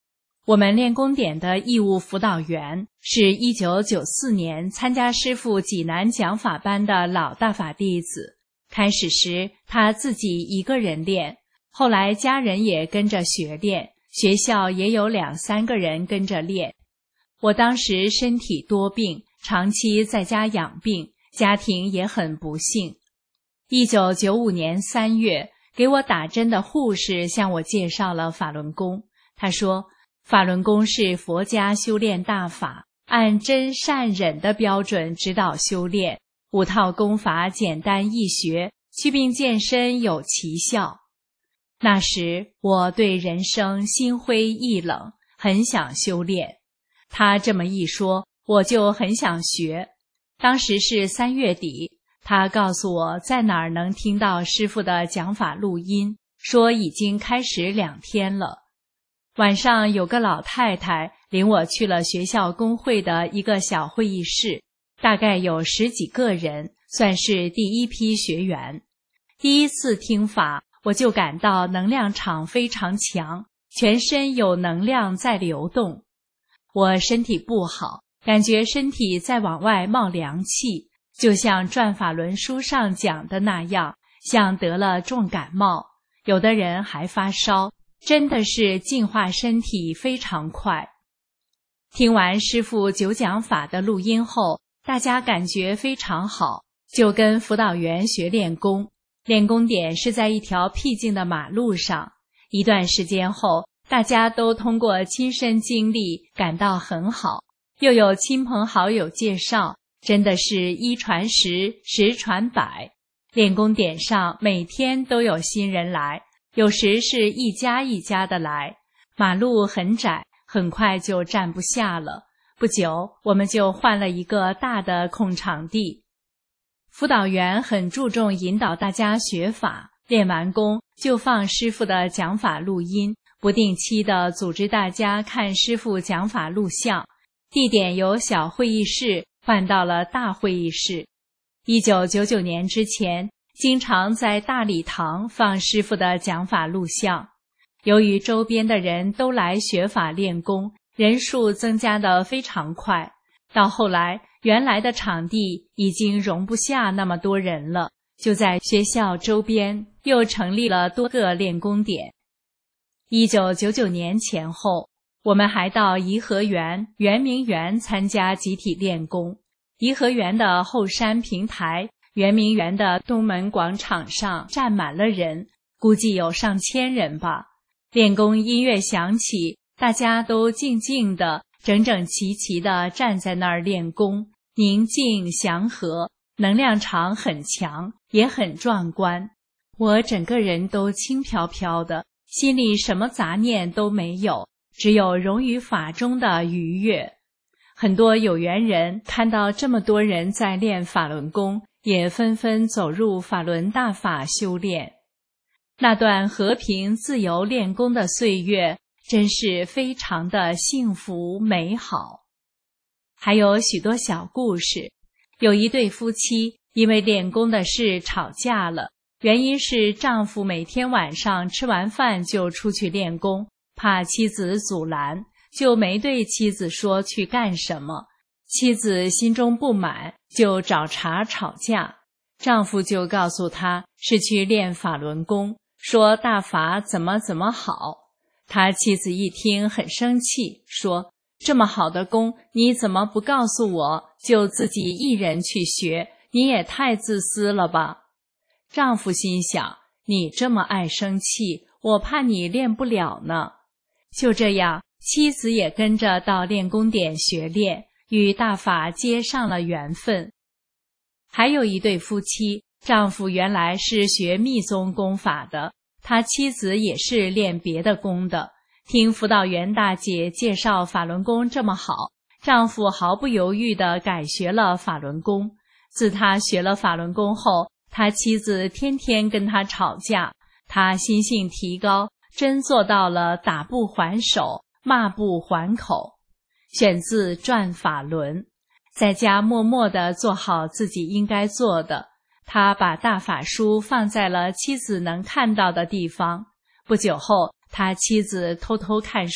我们练功点的义务辅导员是1994年参加师父济南讲法班的老大法弟子。开始时他自己一个人练，后来家人也跟着学练，学校也有2-3个人跟着练。我当时身体多病，长期在家养病，家庭也很不幸。1995年3月，给我打针的护士向我介绍了法轮功。他说，法轮功是佛家修炼大法，按真善忍的标准指导修炼，5套功法简单易学，祛病健身有奇效。那时我对人生心灰意冷，很想修炼。他这么一说，我就很想学。当时是3月底，他告诉我在哪儿能听到师父的讲法录音，说已经开始2天了。晚上有个老太太领我去了学校工会的一个小会议室，大概有10几个人，算是第一批学员。第一次听法，我就感到能量场非常强，全身有能量在流动。我身体不好，感觉身体在往外冒凉气，就像转法轮书上讲的那样，像得了重感冒，有的人还发烧，真的是净化身体非常快。听完师父9讲法的录音后，大家感觉非常好，就跟辅导员学练功。练功点是在一条僻静的马路上。一段时间后，大家都通过亲身经历感到很好，又有亲朋好友介绍，真的是1传10，10传100。练功点上每天都有新人来，有时是一家一家的来，马路很窄，很快就站不下了。不久，我们就换了一个大的空场地。辅导员很注重引导大家学法，练完功就放师父的讲法录音，不定期地组织大家看师父讲法录像。地点由小会议室换到了大会议室。1999年之前，经常在大礼堂放师父的讲法录像。由于周边的人都来学法练功，人数增加得非常快。到后来，原来的场地已经容不下那么多人了，就在学校周边又成立了多个练功点。1999年前后，我们还到颐和园、圆明园参加集体练功。颐和园的后山平台，圆明园的东门广场上站满了人，估计有上千人吧。练功音乐响起，大家都静静地整整齐齐地站在那儿练功，宁静祥和，能量场很强，也很壮观。我整个人都轻飘飘的，心里什么杂念都没有，只有融于法中的愉悦。很多有缘人看到这么多人在练法轮功，也纷纷走入法轮大法修炼。那段和平自由练功的岁月真是非常的幸福美好。还有许多小故事。有一对夫妻因为练功的事吵架了，原因是丈夫每天晚上吃完饭就出去练功，怕妻子阻拦，就没对妻子说去干什么。妻子心中不满，就找茬吵架。丈夫就告诉她是去练法轮功，说大法怎么好。他妻子一听很生气，说这么好的功你怎么不告诉我，就自己一人去学，你也太自私了吧。丈夫心想，你这么爱生气，我怕你练不了呢。就这样，妻子也跟着到练功点学练，与大法接上了缘分。还有一对夫妻，丈夫原来是学密宗功法的，他妻子也是练别的功的。听辅导员大姐介绍法轮功这么好，丈夫毫不犹豫地改学了法轮功。自他学了法轮功后，他妻子天天跟他吵架，他心性提高，真做到了打不还手，骂不还口。选自《转法轮》。在家默默地做好自己应该做的，他把大法书放在了妻子能看到的地方。不久后，他妻子偷偷看书，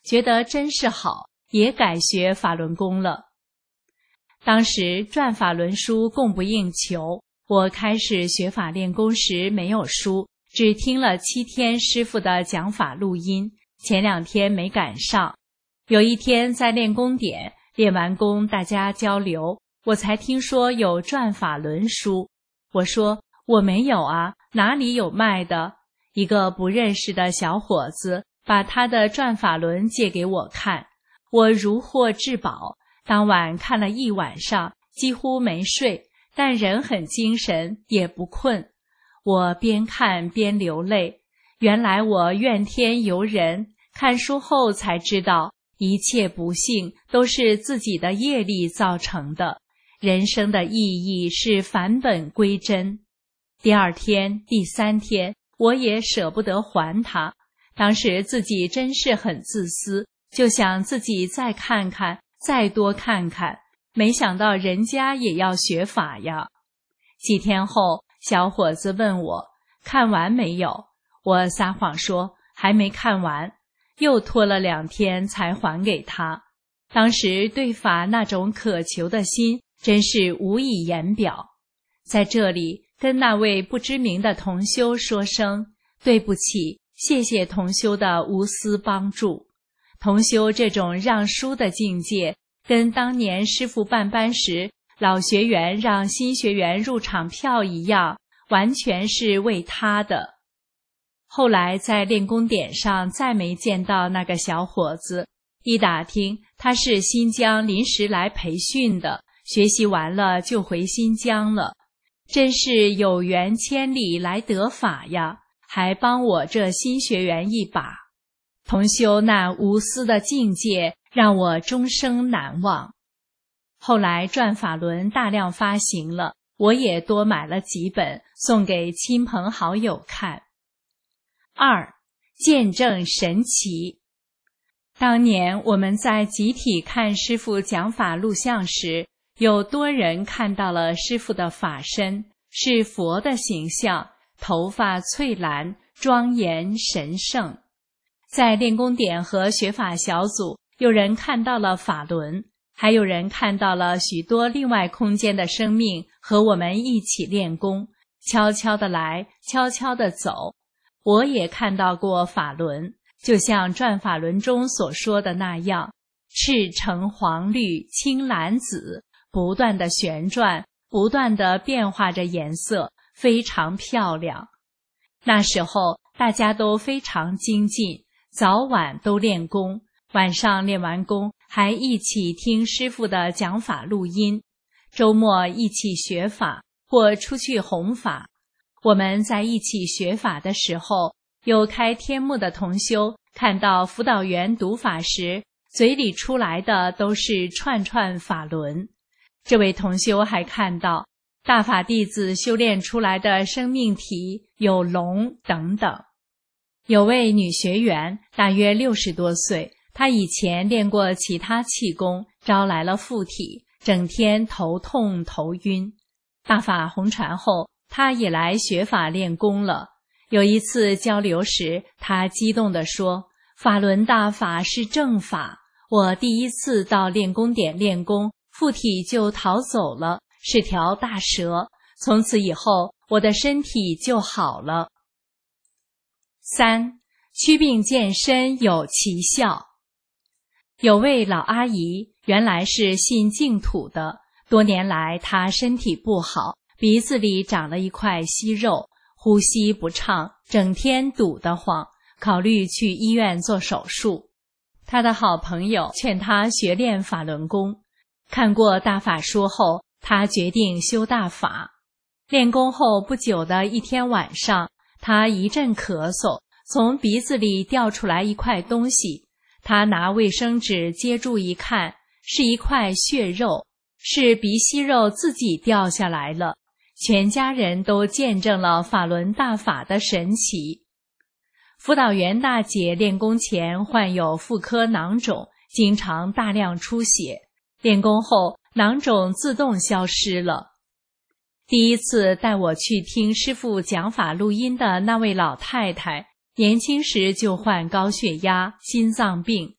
觉得真是好，也改学法轮功了。当时转法轮书供不应求，我开始学法练功时没有书，只听了7天师父的讲法录音，前2天没赶上。有一天在练功点，练完功大家交流，我才听说有转法轮书。我说我没有啊，哪里有卖的？一个不认识的小伙子把他的转法轮借给我看，我如获至宝，当晚看了1晚上，几乎没睡，但人很精神，也不困。我边看边流泪，原来我怨天尤人，看书后才知道，一切不幸都是自己的业力造成的，人生的意义是返本归真。第2天、第3天，我也舍不得还他。当时自己真是很自私，就想自己再看看，再多看看，没想到人家也要学法呀。几天后，小伙子问我看完没有，我撒谎说还没看完，又拖了2天才还给他。当时对法那种渴求的心真是无以言表。在这里跟那位不知名的同修说声对不起，谢谢同修的无私帮助。同修这种让书的境界，跟当年师父办班时老学员让新学员入场票一样，完全是为他的。后来在练功点上再没见到那个小伙子，一打听他是新疆临时来培训的，学习完了就回新疆了。真是有缘千里来得法呀，还帮我这新学员一把。同修那无私的境界让我终生难忘。后来转法轮大量发行了，我也多买了几本送给亲朋好友看。2. 见证神奇。当年我们在集体看师父讲法录像时，有多人看到了师父的法身，是佛的形象，头发翠蓝，庄严神圣。在练功点和学法小组，有人看到了法轮，还有人看到了许多另外空间的生命和我们一起练功，悄悄地来，悄悄地走。我也看到过法轮，就像转法轮中所说的那样，赤橙黄绿青蓝紫，不断地旋转，不断地变化着颜色，非常漂亮。那时候大家都非常精进，早晚都练功，晚上练完功还一起听师父的讲法录音，周末一起学法或出去弘法。我们在一起学法的时候，有开天目的同修看到辅导员读法时，嘴里出来的都是串串法轮。这位同修还看到大法弟子修炼出来的生命体有龙等等。有位女学员大约60多岁，她以前练过其他气功，招来了附体，整天头痛头晕。大法红传后，她也来学法练功了。有一次交流时，她激动地说，法轮大法是正法，我第一次到练功点练功，附体就逃走了，是条大蛇，从此以后我的身体就好了。3. 祛病健身有奇效。有位老阿姨原来是信净土的，多年来她身体不好，鼻子里长了一块息肉，呼吸不畅，整天堵得慌，考虑去医院做手术。她的好朋友劝她学练法轮功，看过大法说后，她决定修大法。练功后不久的一天晚上，她一阵咳嗽，从鼻子里掉出来一块东西，她拿卫生纸接住一看，是一块血肉，是鼻息肉自己掉下来了。全家人都见证了法轮大法的神奇。辅导员大姐练功前患有妇科囊肿，经常大量出血，练功后囊肿自动消失了。第一次带我去听师父讲法录音的那位老太太，年轻时就患高血压、心脏病，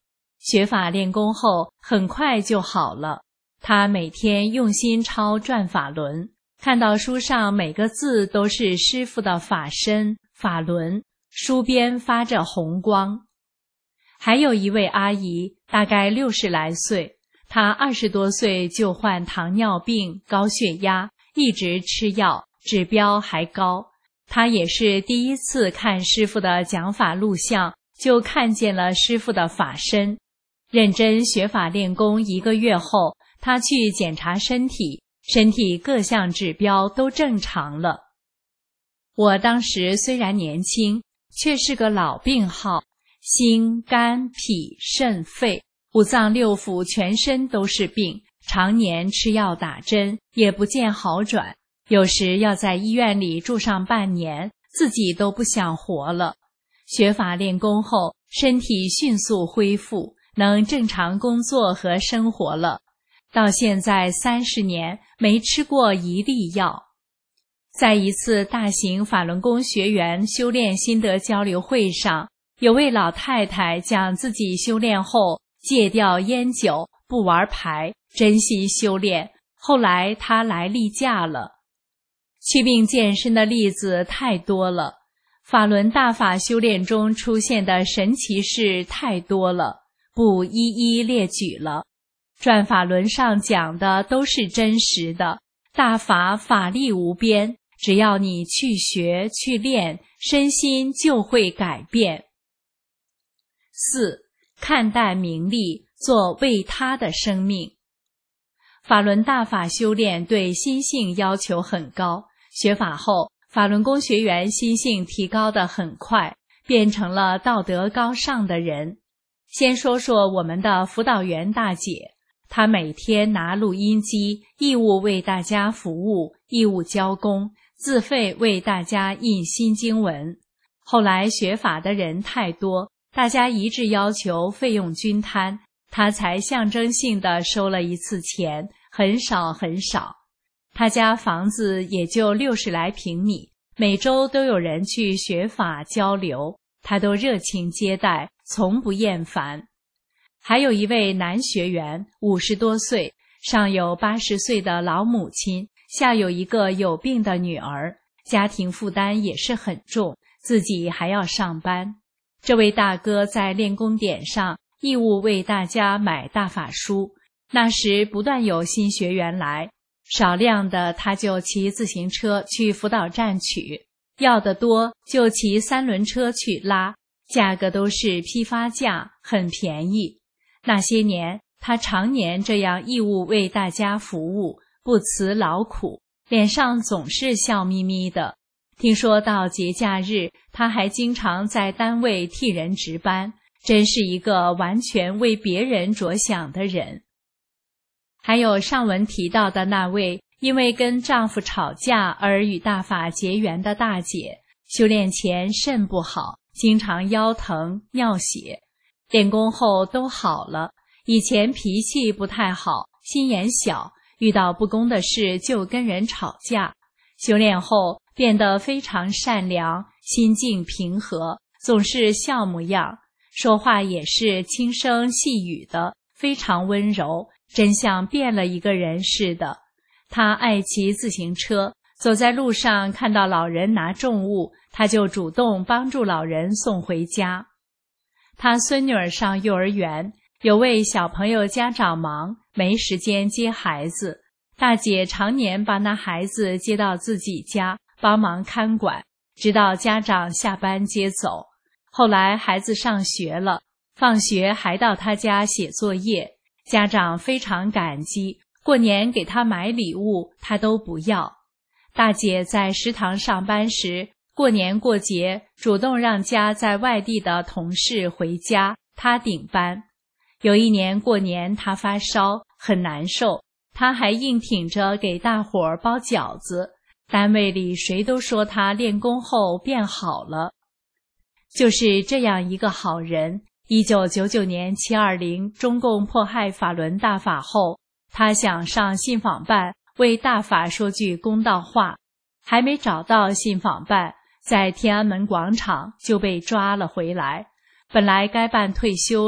学法练功后很快就好了。他每天用心抄转法轮，看到书上每个字都是师父的法身、法轮，书边发着红光。还有一位阿姨，大概60来岁，她20多岁就患糖尿病、高血压，一直吃药，指标还高。她也是第一次看师父的讲法录像，就看见了师父的法身。认真学法练功1个月后，她去检查身体，身体各项指标都正常了。我当时虽然年轻，却是个老病号，心、肝、脾、肾、肺5脏6腑全身都是病，常年吃药打针也不见好转，有时要在医院里住上半年，自己都不想活了。学法练功后，身体迅速恢复，能正常工作和生活了。到现在30年没吃过1粒药。在一次大型法轮功学员修炼心得交流会上，有位老太太讲自己修炼后戒掉烟酒，不玩牌，真心修炼，后来她来例假了。祛病健身的例子太多了，法轮大法修炼中出现的神奇事太多了，不一一列举了。转法轮上讲的都是真实的，大法法力无边，只要你去学去练，身心就会改变。4. 看淡名利，做为他的生命。法轮大法修炼对心性要求很高，学法后，法轮功学员心性提高得很快，变成了道德高尚的人。先说说我们的辅导员大姐，她每天拿录音机，义务为大家服务，义务交工，自费为大家印新经文。后来学法的人太多，大家一致要求费用均摊，她才象征性地收了一次钱，很少很少。她家房子也就60来平米，每周都有人去学法交流，她都热情接待，从不厌烦。还有一位男学员，50多岁，上有80岁的老母亲，下有一个有病的女儿，家庭负担也是很重，自己还要上班。这位大哥在练功点上义务为大家买大法书，那时不断有新学员来，少量的他就骑自行车去辅导站取，要的多就骑3轮车去拉，价格都是批发价，很便宜。那些年他常年这样义务为大家服务，不辞劳苦，脸上总是笑眯眯的。听说到节假日，他还经常在单位替人值班，真是一个完全为别人着想的人。还有上文提到的那位因为跟丈夫吵架而与大法结缘的大姐，修炼前肾不好，经常腰疼、尿血，练功后都好了。以前脾气不太好，心眼小，遇到不公的事就跟人吵架。修炼后变得非常善良，心境平和，总是笑模样，说话也是轻声细语的，非常温柔，真像变了一个人似的。他爱骑自行车，走在路上看到老人拿重物，他就主动帮助老人送回家。他孙女儿上幼儿园，有位小朋友家长忙，没时间接孩子，大姐常年把那孩子接到自己家帮忙看管，直到家长下班接走。后来孩子上学了，放学还到他家写作业，家长非常感激，过年给他买礼物他都不要。大姐在食堂上班时，过年过节主动让家在外地的同事回家，她顶班。有一年过年她发烧很难受，她还硬挺着给大伙儿包饺子，单位里谁都说她练功后变好了。就是这样一个好人，1999年720中共迫害法轮大法后，他想上信访办为大法说句公道话，还没找到信访办，在天安门广场就被抓了回来。本来该办退休了，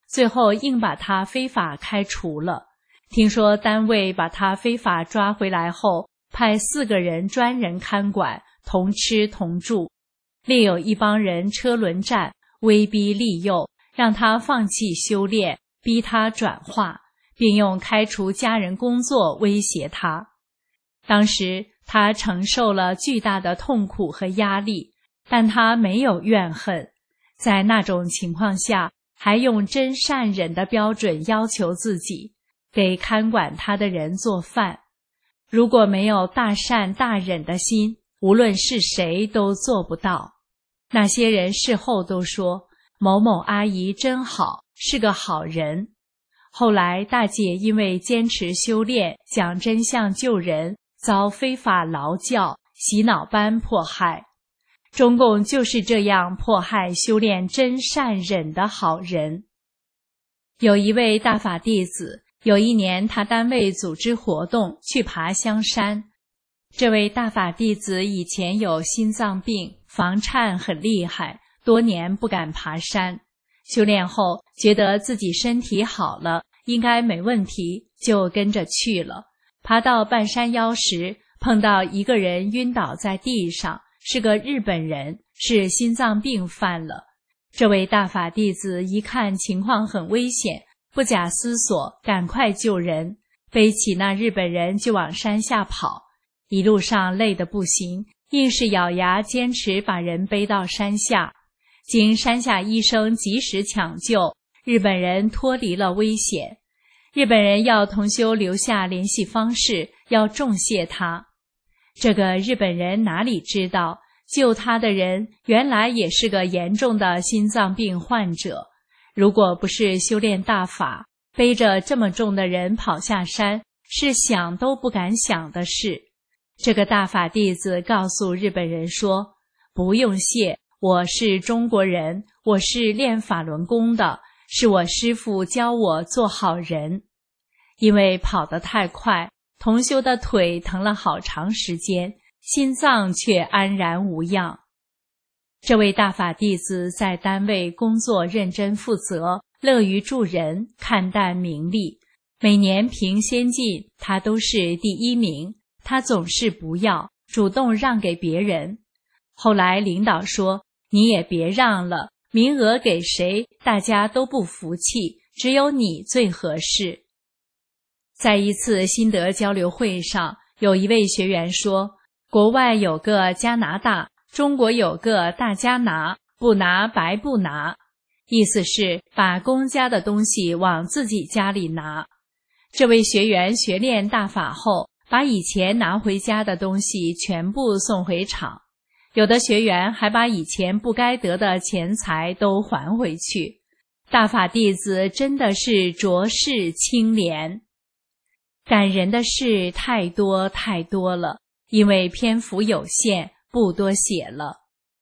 最后硬把他非法开除了。听说单位把他非法抓回来后，派4个人专人看管，同吃同住，另有一帮人车轮战，威逼利诱，让他放弃修炼，逼他转化，并用开除家人工作威胁他。当时他承受了巨大的痛苦和压力，但他没有怨恨，在那种情况下还用真善忍的标准要求自己，给看管他的人做饭。如果没有大善大忍的心，无论是谁都做不到。那些人事后都说，某某阿姨真好，是个好人。后来大姐因为坚持修炼，讲真相救人，遭非法劳教、洗脑班迫害。中共就是这样迫害修炼真善忍的好人。有一位大法弟子，有一年他单位组织活动去爬香山。这位大法弟子以前有心脏病，房颤很厉害，多年不敢爬山。修炼后觉得自己身体好了，应该没问题，就跟着去了。爬到半山腰时，碰到一个人晕倒在地上，是个日本人，是心脏病犯了。这位大法弟子一看情况很危险，不假思索赶快救人，背起那日本人就往山下跑。一路上累得不行，硬是咬牙坚持把人背到山下。经山下医生及时抢救，日本人脱离了危险。日本人要同修留下联系方式，要重谢他。这个日本人哪里知道，救他的人原来也是个严重的心脏病患者。如果不是修炼大法，背着这么重的人跑下山，是想都不敢想的事。这个大法弟子告诉日本人说，不用谢，我是中国人，我是练法轮功的，是我师父教我做好人。因为跑得太快，同修的腿疼了好长时间，心脏却安然无恙。这位大法弟子在单位工作认真负责，乐于助人，看淡名利。每年评先进，他都是第1名，他总是不要，主动让给别人。后来领导说，你也别让了，名额给谁，大家都不服气，只有你最合适。在一次心得交流会上，有一位学员说，国外有个加拿大，中国有个大家拿，不拿白不拿。意思是把公家的东西往自己家里拿。这位学员学练大法后，把以前拿回家的东西全部送回厂，有的学员还把以前不该得的钱财都还回去。大法弟子真的是浊世清廉。感人的事太多太多了，因为篇幅有限，不多写了。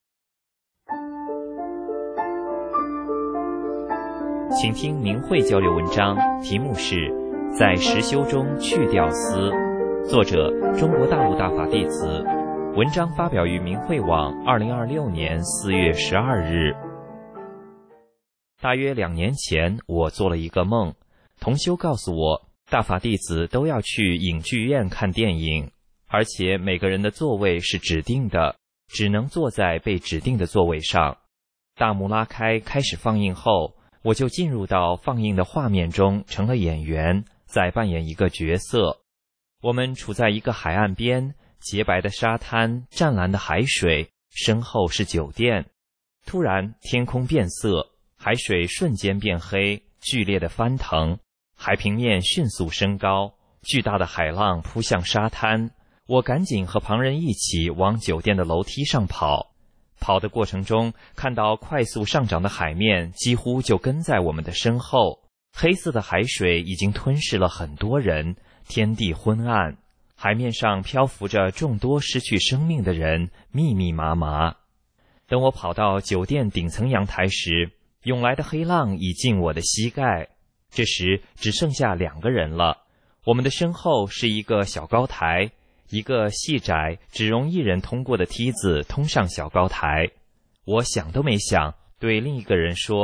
请听明慧交流文章，题目是在实修中去掉思，作者中国大陆大法弟子，文章发表于明慧网2026年4月12日。大约2年前，我做了一个梦，同修告诉我，大法弟子都要去影剧院看电影，而且每个人的座位是指定的，只能坐在被指定的座位上。大幕拉开，开始放映后，我就进入到放映的画面中，成了演员，在扮演一个角色。我们处在一个海岸边，洁白的沙滩，湛蓝的海水，身后是酒店。突然天空变色，海水瞬间变黑，剧烈的翻腾，海平面迅速升高，巨大的海浪扑向沙滩。我赶紧和旁人一起往酒店的楼梯上跑。跑的过程中，看到快速上涨的海面几乎就跟在我们的身后，黑色的海水已经吞噬了很多人，天地昏暗，海面上漂浮着众多失去生命的人，密密麻麻。等我跑到酒店顶层阳台时，涌来的黑浪已近我的膝盖。这时只剩下2个人了，我们的身后是一个小高台，一个细窄只容1人通过的梯子通上小高台。我想都没想，对另一个人说，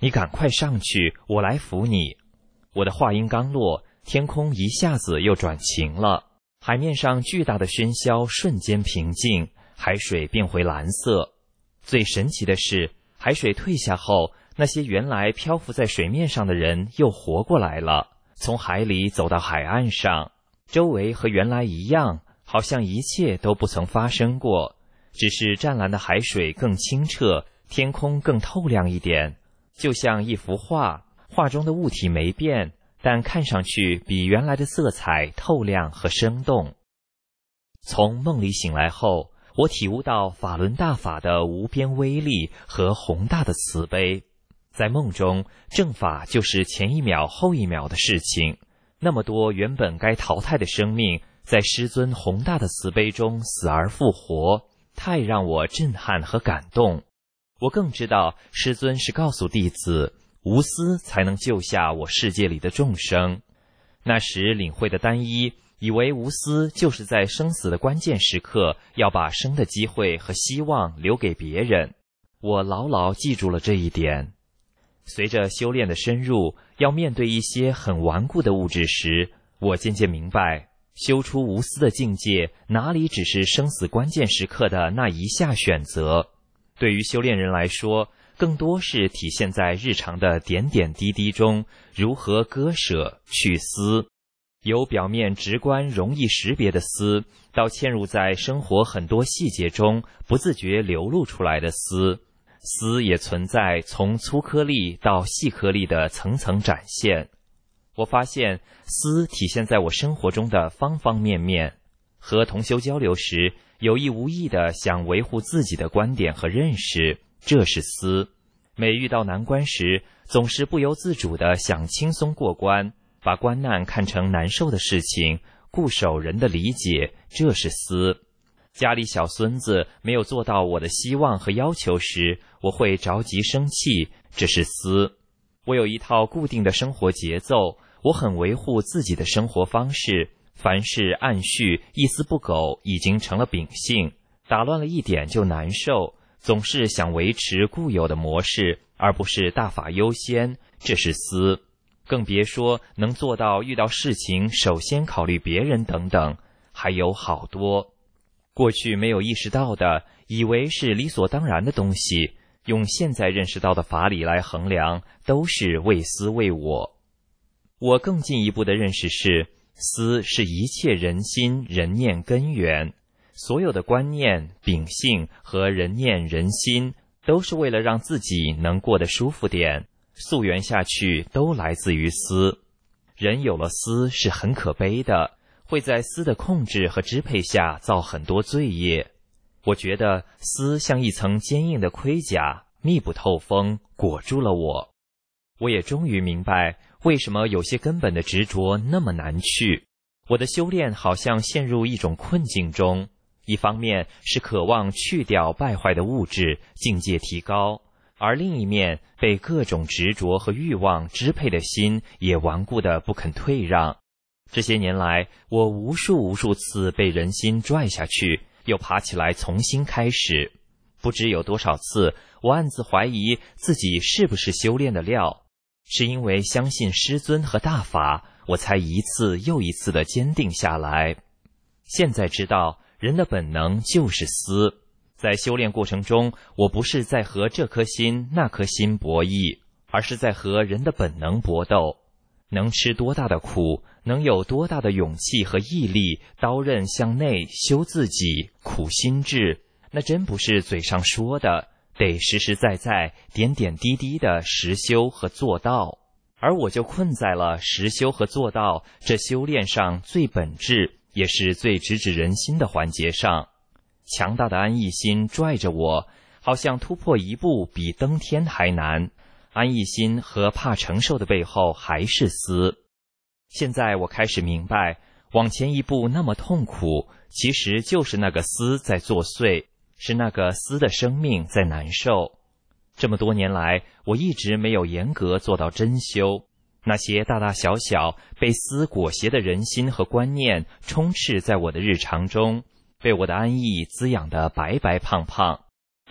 你赶快上去，我来扶你。”我的话音刚落，天空一下子又转晴了，海面上巨大的喧嚣瞬间平静，海水变回蓝色。最神奇的是，海水退下后，那些原来漂浮在水面上的人又活过来了，从海里走到海岸上，周围和原来一样，好像一切都不曾发生过，只是湛蓝的海水更清澈，天空更透亮一点，就像一幅画，画中的物体没变，但看上去比原来的色彩透亮和生动。从梦里醒来后，我体悟到法轮大法的无边威力和宏大的慈悲。在梦中，正法就是前一秒后一秒的事情，那么多原本该淘汰的生命，在师尊宏大的慈悲中死而复活，太让我震撼和感动。我更知道师尊是告诉弟子，无私才能救下我世界里的众生。那时领会的单一，以为无私就是在生死的关键时刻，要把生的机会和希望留给别人。我牢牢记住了这一点。随着修炼的深入，要面对一些很顽固的物质时，我渐渐明白，修出无私的境界，哪里只是生死关键时刻的那一下选择。对于修炼人来说，更多是体现在日常的点点滴滴中，如何割舍去私。由表面直观容易识别的私，到嵌入在生活很多细节中不自觉流露出来的私。丝也存在从粗颗粒到细颗粒的层层展现。我发现丝体现在我生活中的方方面面。和同修交流时，有意无意地想维护自己的观点和认识，这是丝。每遇到难关时，总是不由自主地想轻松过关，把关难看成难受的事情，固守人的理解，这是丝。家里小孙子没有做到我的希望和要求时，我会着急生气，这是私。我有一套固定的生活节奏，我很维护自己的生活方式，凡事按序，一丝不苟，已经成了秉性，打乱了一点就难受，总是想维持固有的模式，而不是大法优先，这是私。更别说能做到遇到事情首先考虑别人等等，还有好多。过去没有意识到的，以为是理所当然的东西，用现在认识到的法理来衡量，都是为私为我。我更进一步的认识是，私是一切人心人念根源，所有的观念、秉性和人念人心，都是为了让自己能过得舒服点，溯源下去都来自于私。人有了私是很可悲的，会在私的控制和支配下造很多罪业。我觉得私像一层坚硬的盔甲，密不透风，裹住了我。我也终于明白，为什么有些根本的执着那么难去。我的修炼好像陷入一种困境中，一方面是渴望去掉败坏的物质，境界提高，而另一面被各种执着和欲望支配的心也顽固的不肯退让。这些年来，我无数次被人心拽下去，又爬起来重新开始。不知有多少次，我暗自怀疑自己是不是修炼的料。是因为相信师尊和大法，我才一次又一次的坚定下来。现在知道，人的本能就是私。在修炼过程中，我不是在和这颗心那颗心博弈，而是在和人的本能搏斗。能吃多大的苦，能有多大的勇气和毅力，刀刃向内修自己，苦心志，那真不是嘴上说的，得实实在在点点滴滴的实修和做到。而我就困在了实修和做到这修炼上最本质也是最直指人心的环节上。强大的安逸心拽着我，好像突破一步比登天还难。安逸心和怕承受的背后还是私。现在我开始明白，往前一步那么痛苦，其实就是那个私在作祟，是那个私的生命在难受。这么多年来，我一直没有严格做到真修，那些大大小小被私裹挟的人心和观念充斥在我的日常中，被我的安逸滋养得白白胖胖。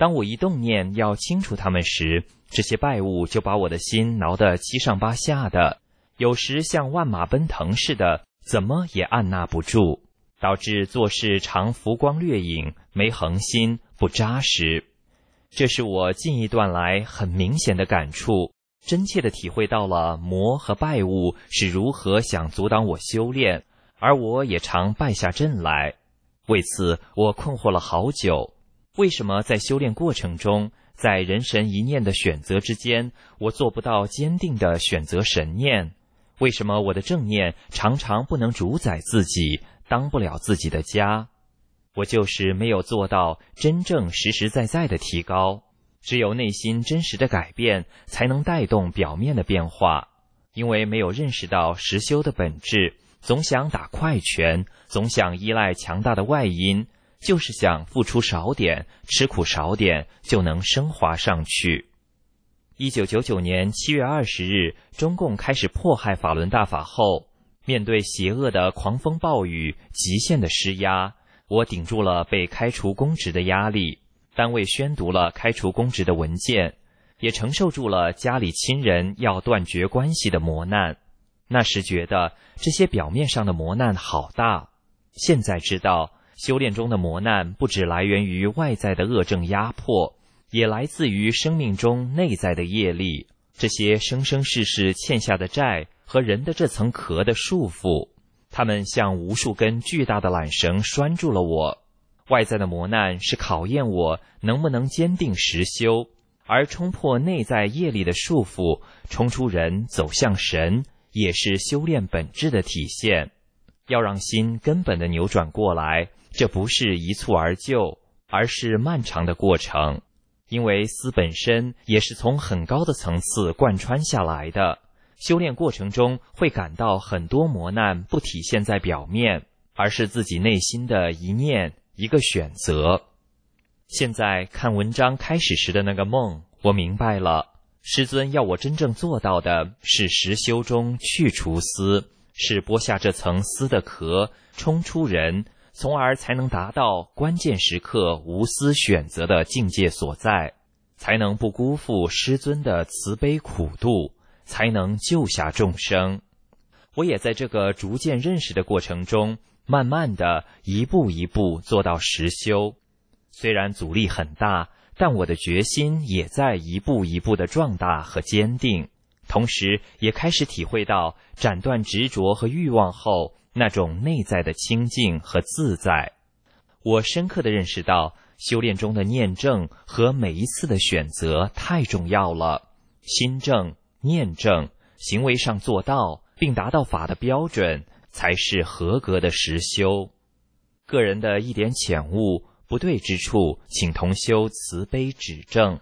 当我一动念要清除它们时，这些败物就把我的心挠得七上八下的，有时像万马奔腾似的，怎么也按捺不住，导致做事常浮光掠影，没恒心，不扎实。这是我近一段来很明显的感触，真切地体会到了魔和败物是如何想阻挡我修炼，而我也常败下阵来。为此我困惑了好久，为什么在修炼过程中，在人神一念的选择之间，我做不到坚定地选择神念？为什么我的正念常常不能主宰自己，当不了自己的家？我就是没有做到真正实实在在的提高，只有内心真实的改变，才能带动表面的变化。因为没有认识到实修的本质，总想打快拳，总想依赖强大的外因，就是想付出少点，吃苦少点，就能升华上去。1999年7月20日，中共开始迫害法轮大法后，面对邪恶的狂风暴雨、极限的施压，我顶住了被开除公职的压力，单位宣读了开除公职的文件，也承受住了家里亲人要断绝关系的磨难。那时觉得这些表面上的磨难好大，现在知道修炼中的磨难不只来源于外在的恶症压迫，也来自于生命中内在的业力，这些生生世世欠下的债和人的这层壳的束缚，它们像无数根巨大的缆绳拴住了我。外在的磨难是考验我能不能坚定实修，而冲破内在业力的束缚，冲出人走向神，也是修炼本质的体现。要让心根本的扭转过来，这不是一蹴而就，而是漫长的过程。因为思本身也是从很高的层次贯穿下来的，修炼过程中会感到很多磨难不体现在表面，而是自己内心的一念，一个选择。现在看文章开始时的那个梦，我明白了，师尊要我真正做到的是实修中去除思，是剥下这层思的壳，冲出人，从而才能达到关键时刻无私选择的境界所在，才能不辜负师尊的慈悲苦度，才能救下众生。我也在这个逐渐认识的过程中，慢慢的一步一步做到实修。虽然阻力很大，但我的决心也在一步一步的壮大和坚定，同时也开始体会到斩断执着和欲望后那种内在的清净和自在。我深刻地认识到，修炼中的念正和每一次的选择太重要了。心正、念正，行为上做到，并达到法的标准，才是合格的实修。个人的一点浅悟，不对之处，请同修慈悲指正。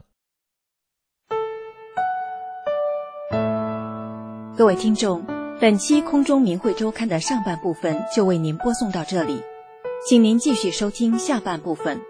各位听众，本期空中明慧周刊的上半部分就为您播送到这里，请您继续收听下半部分。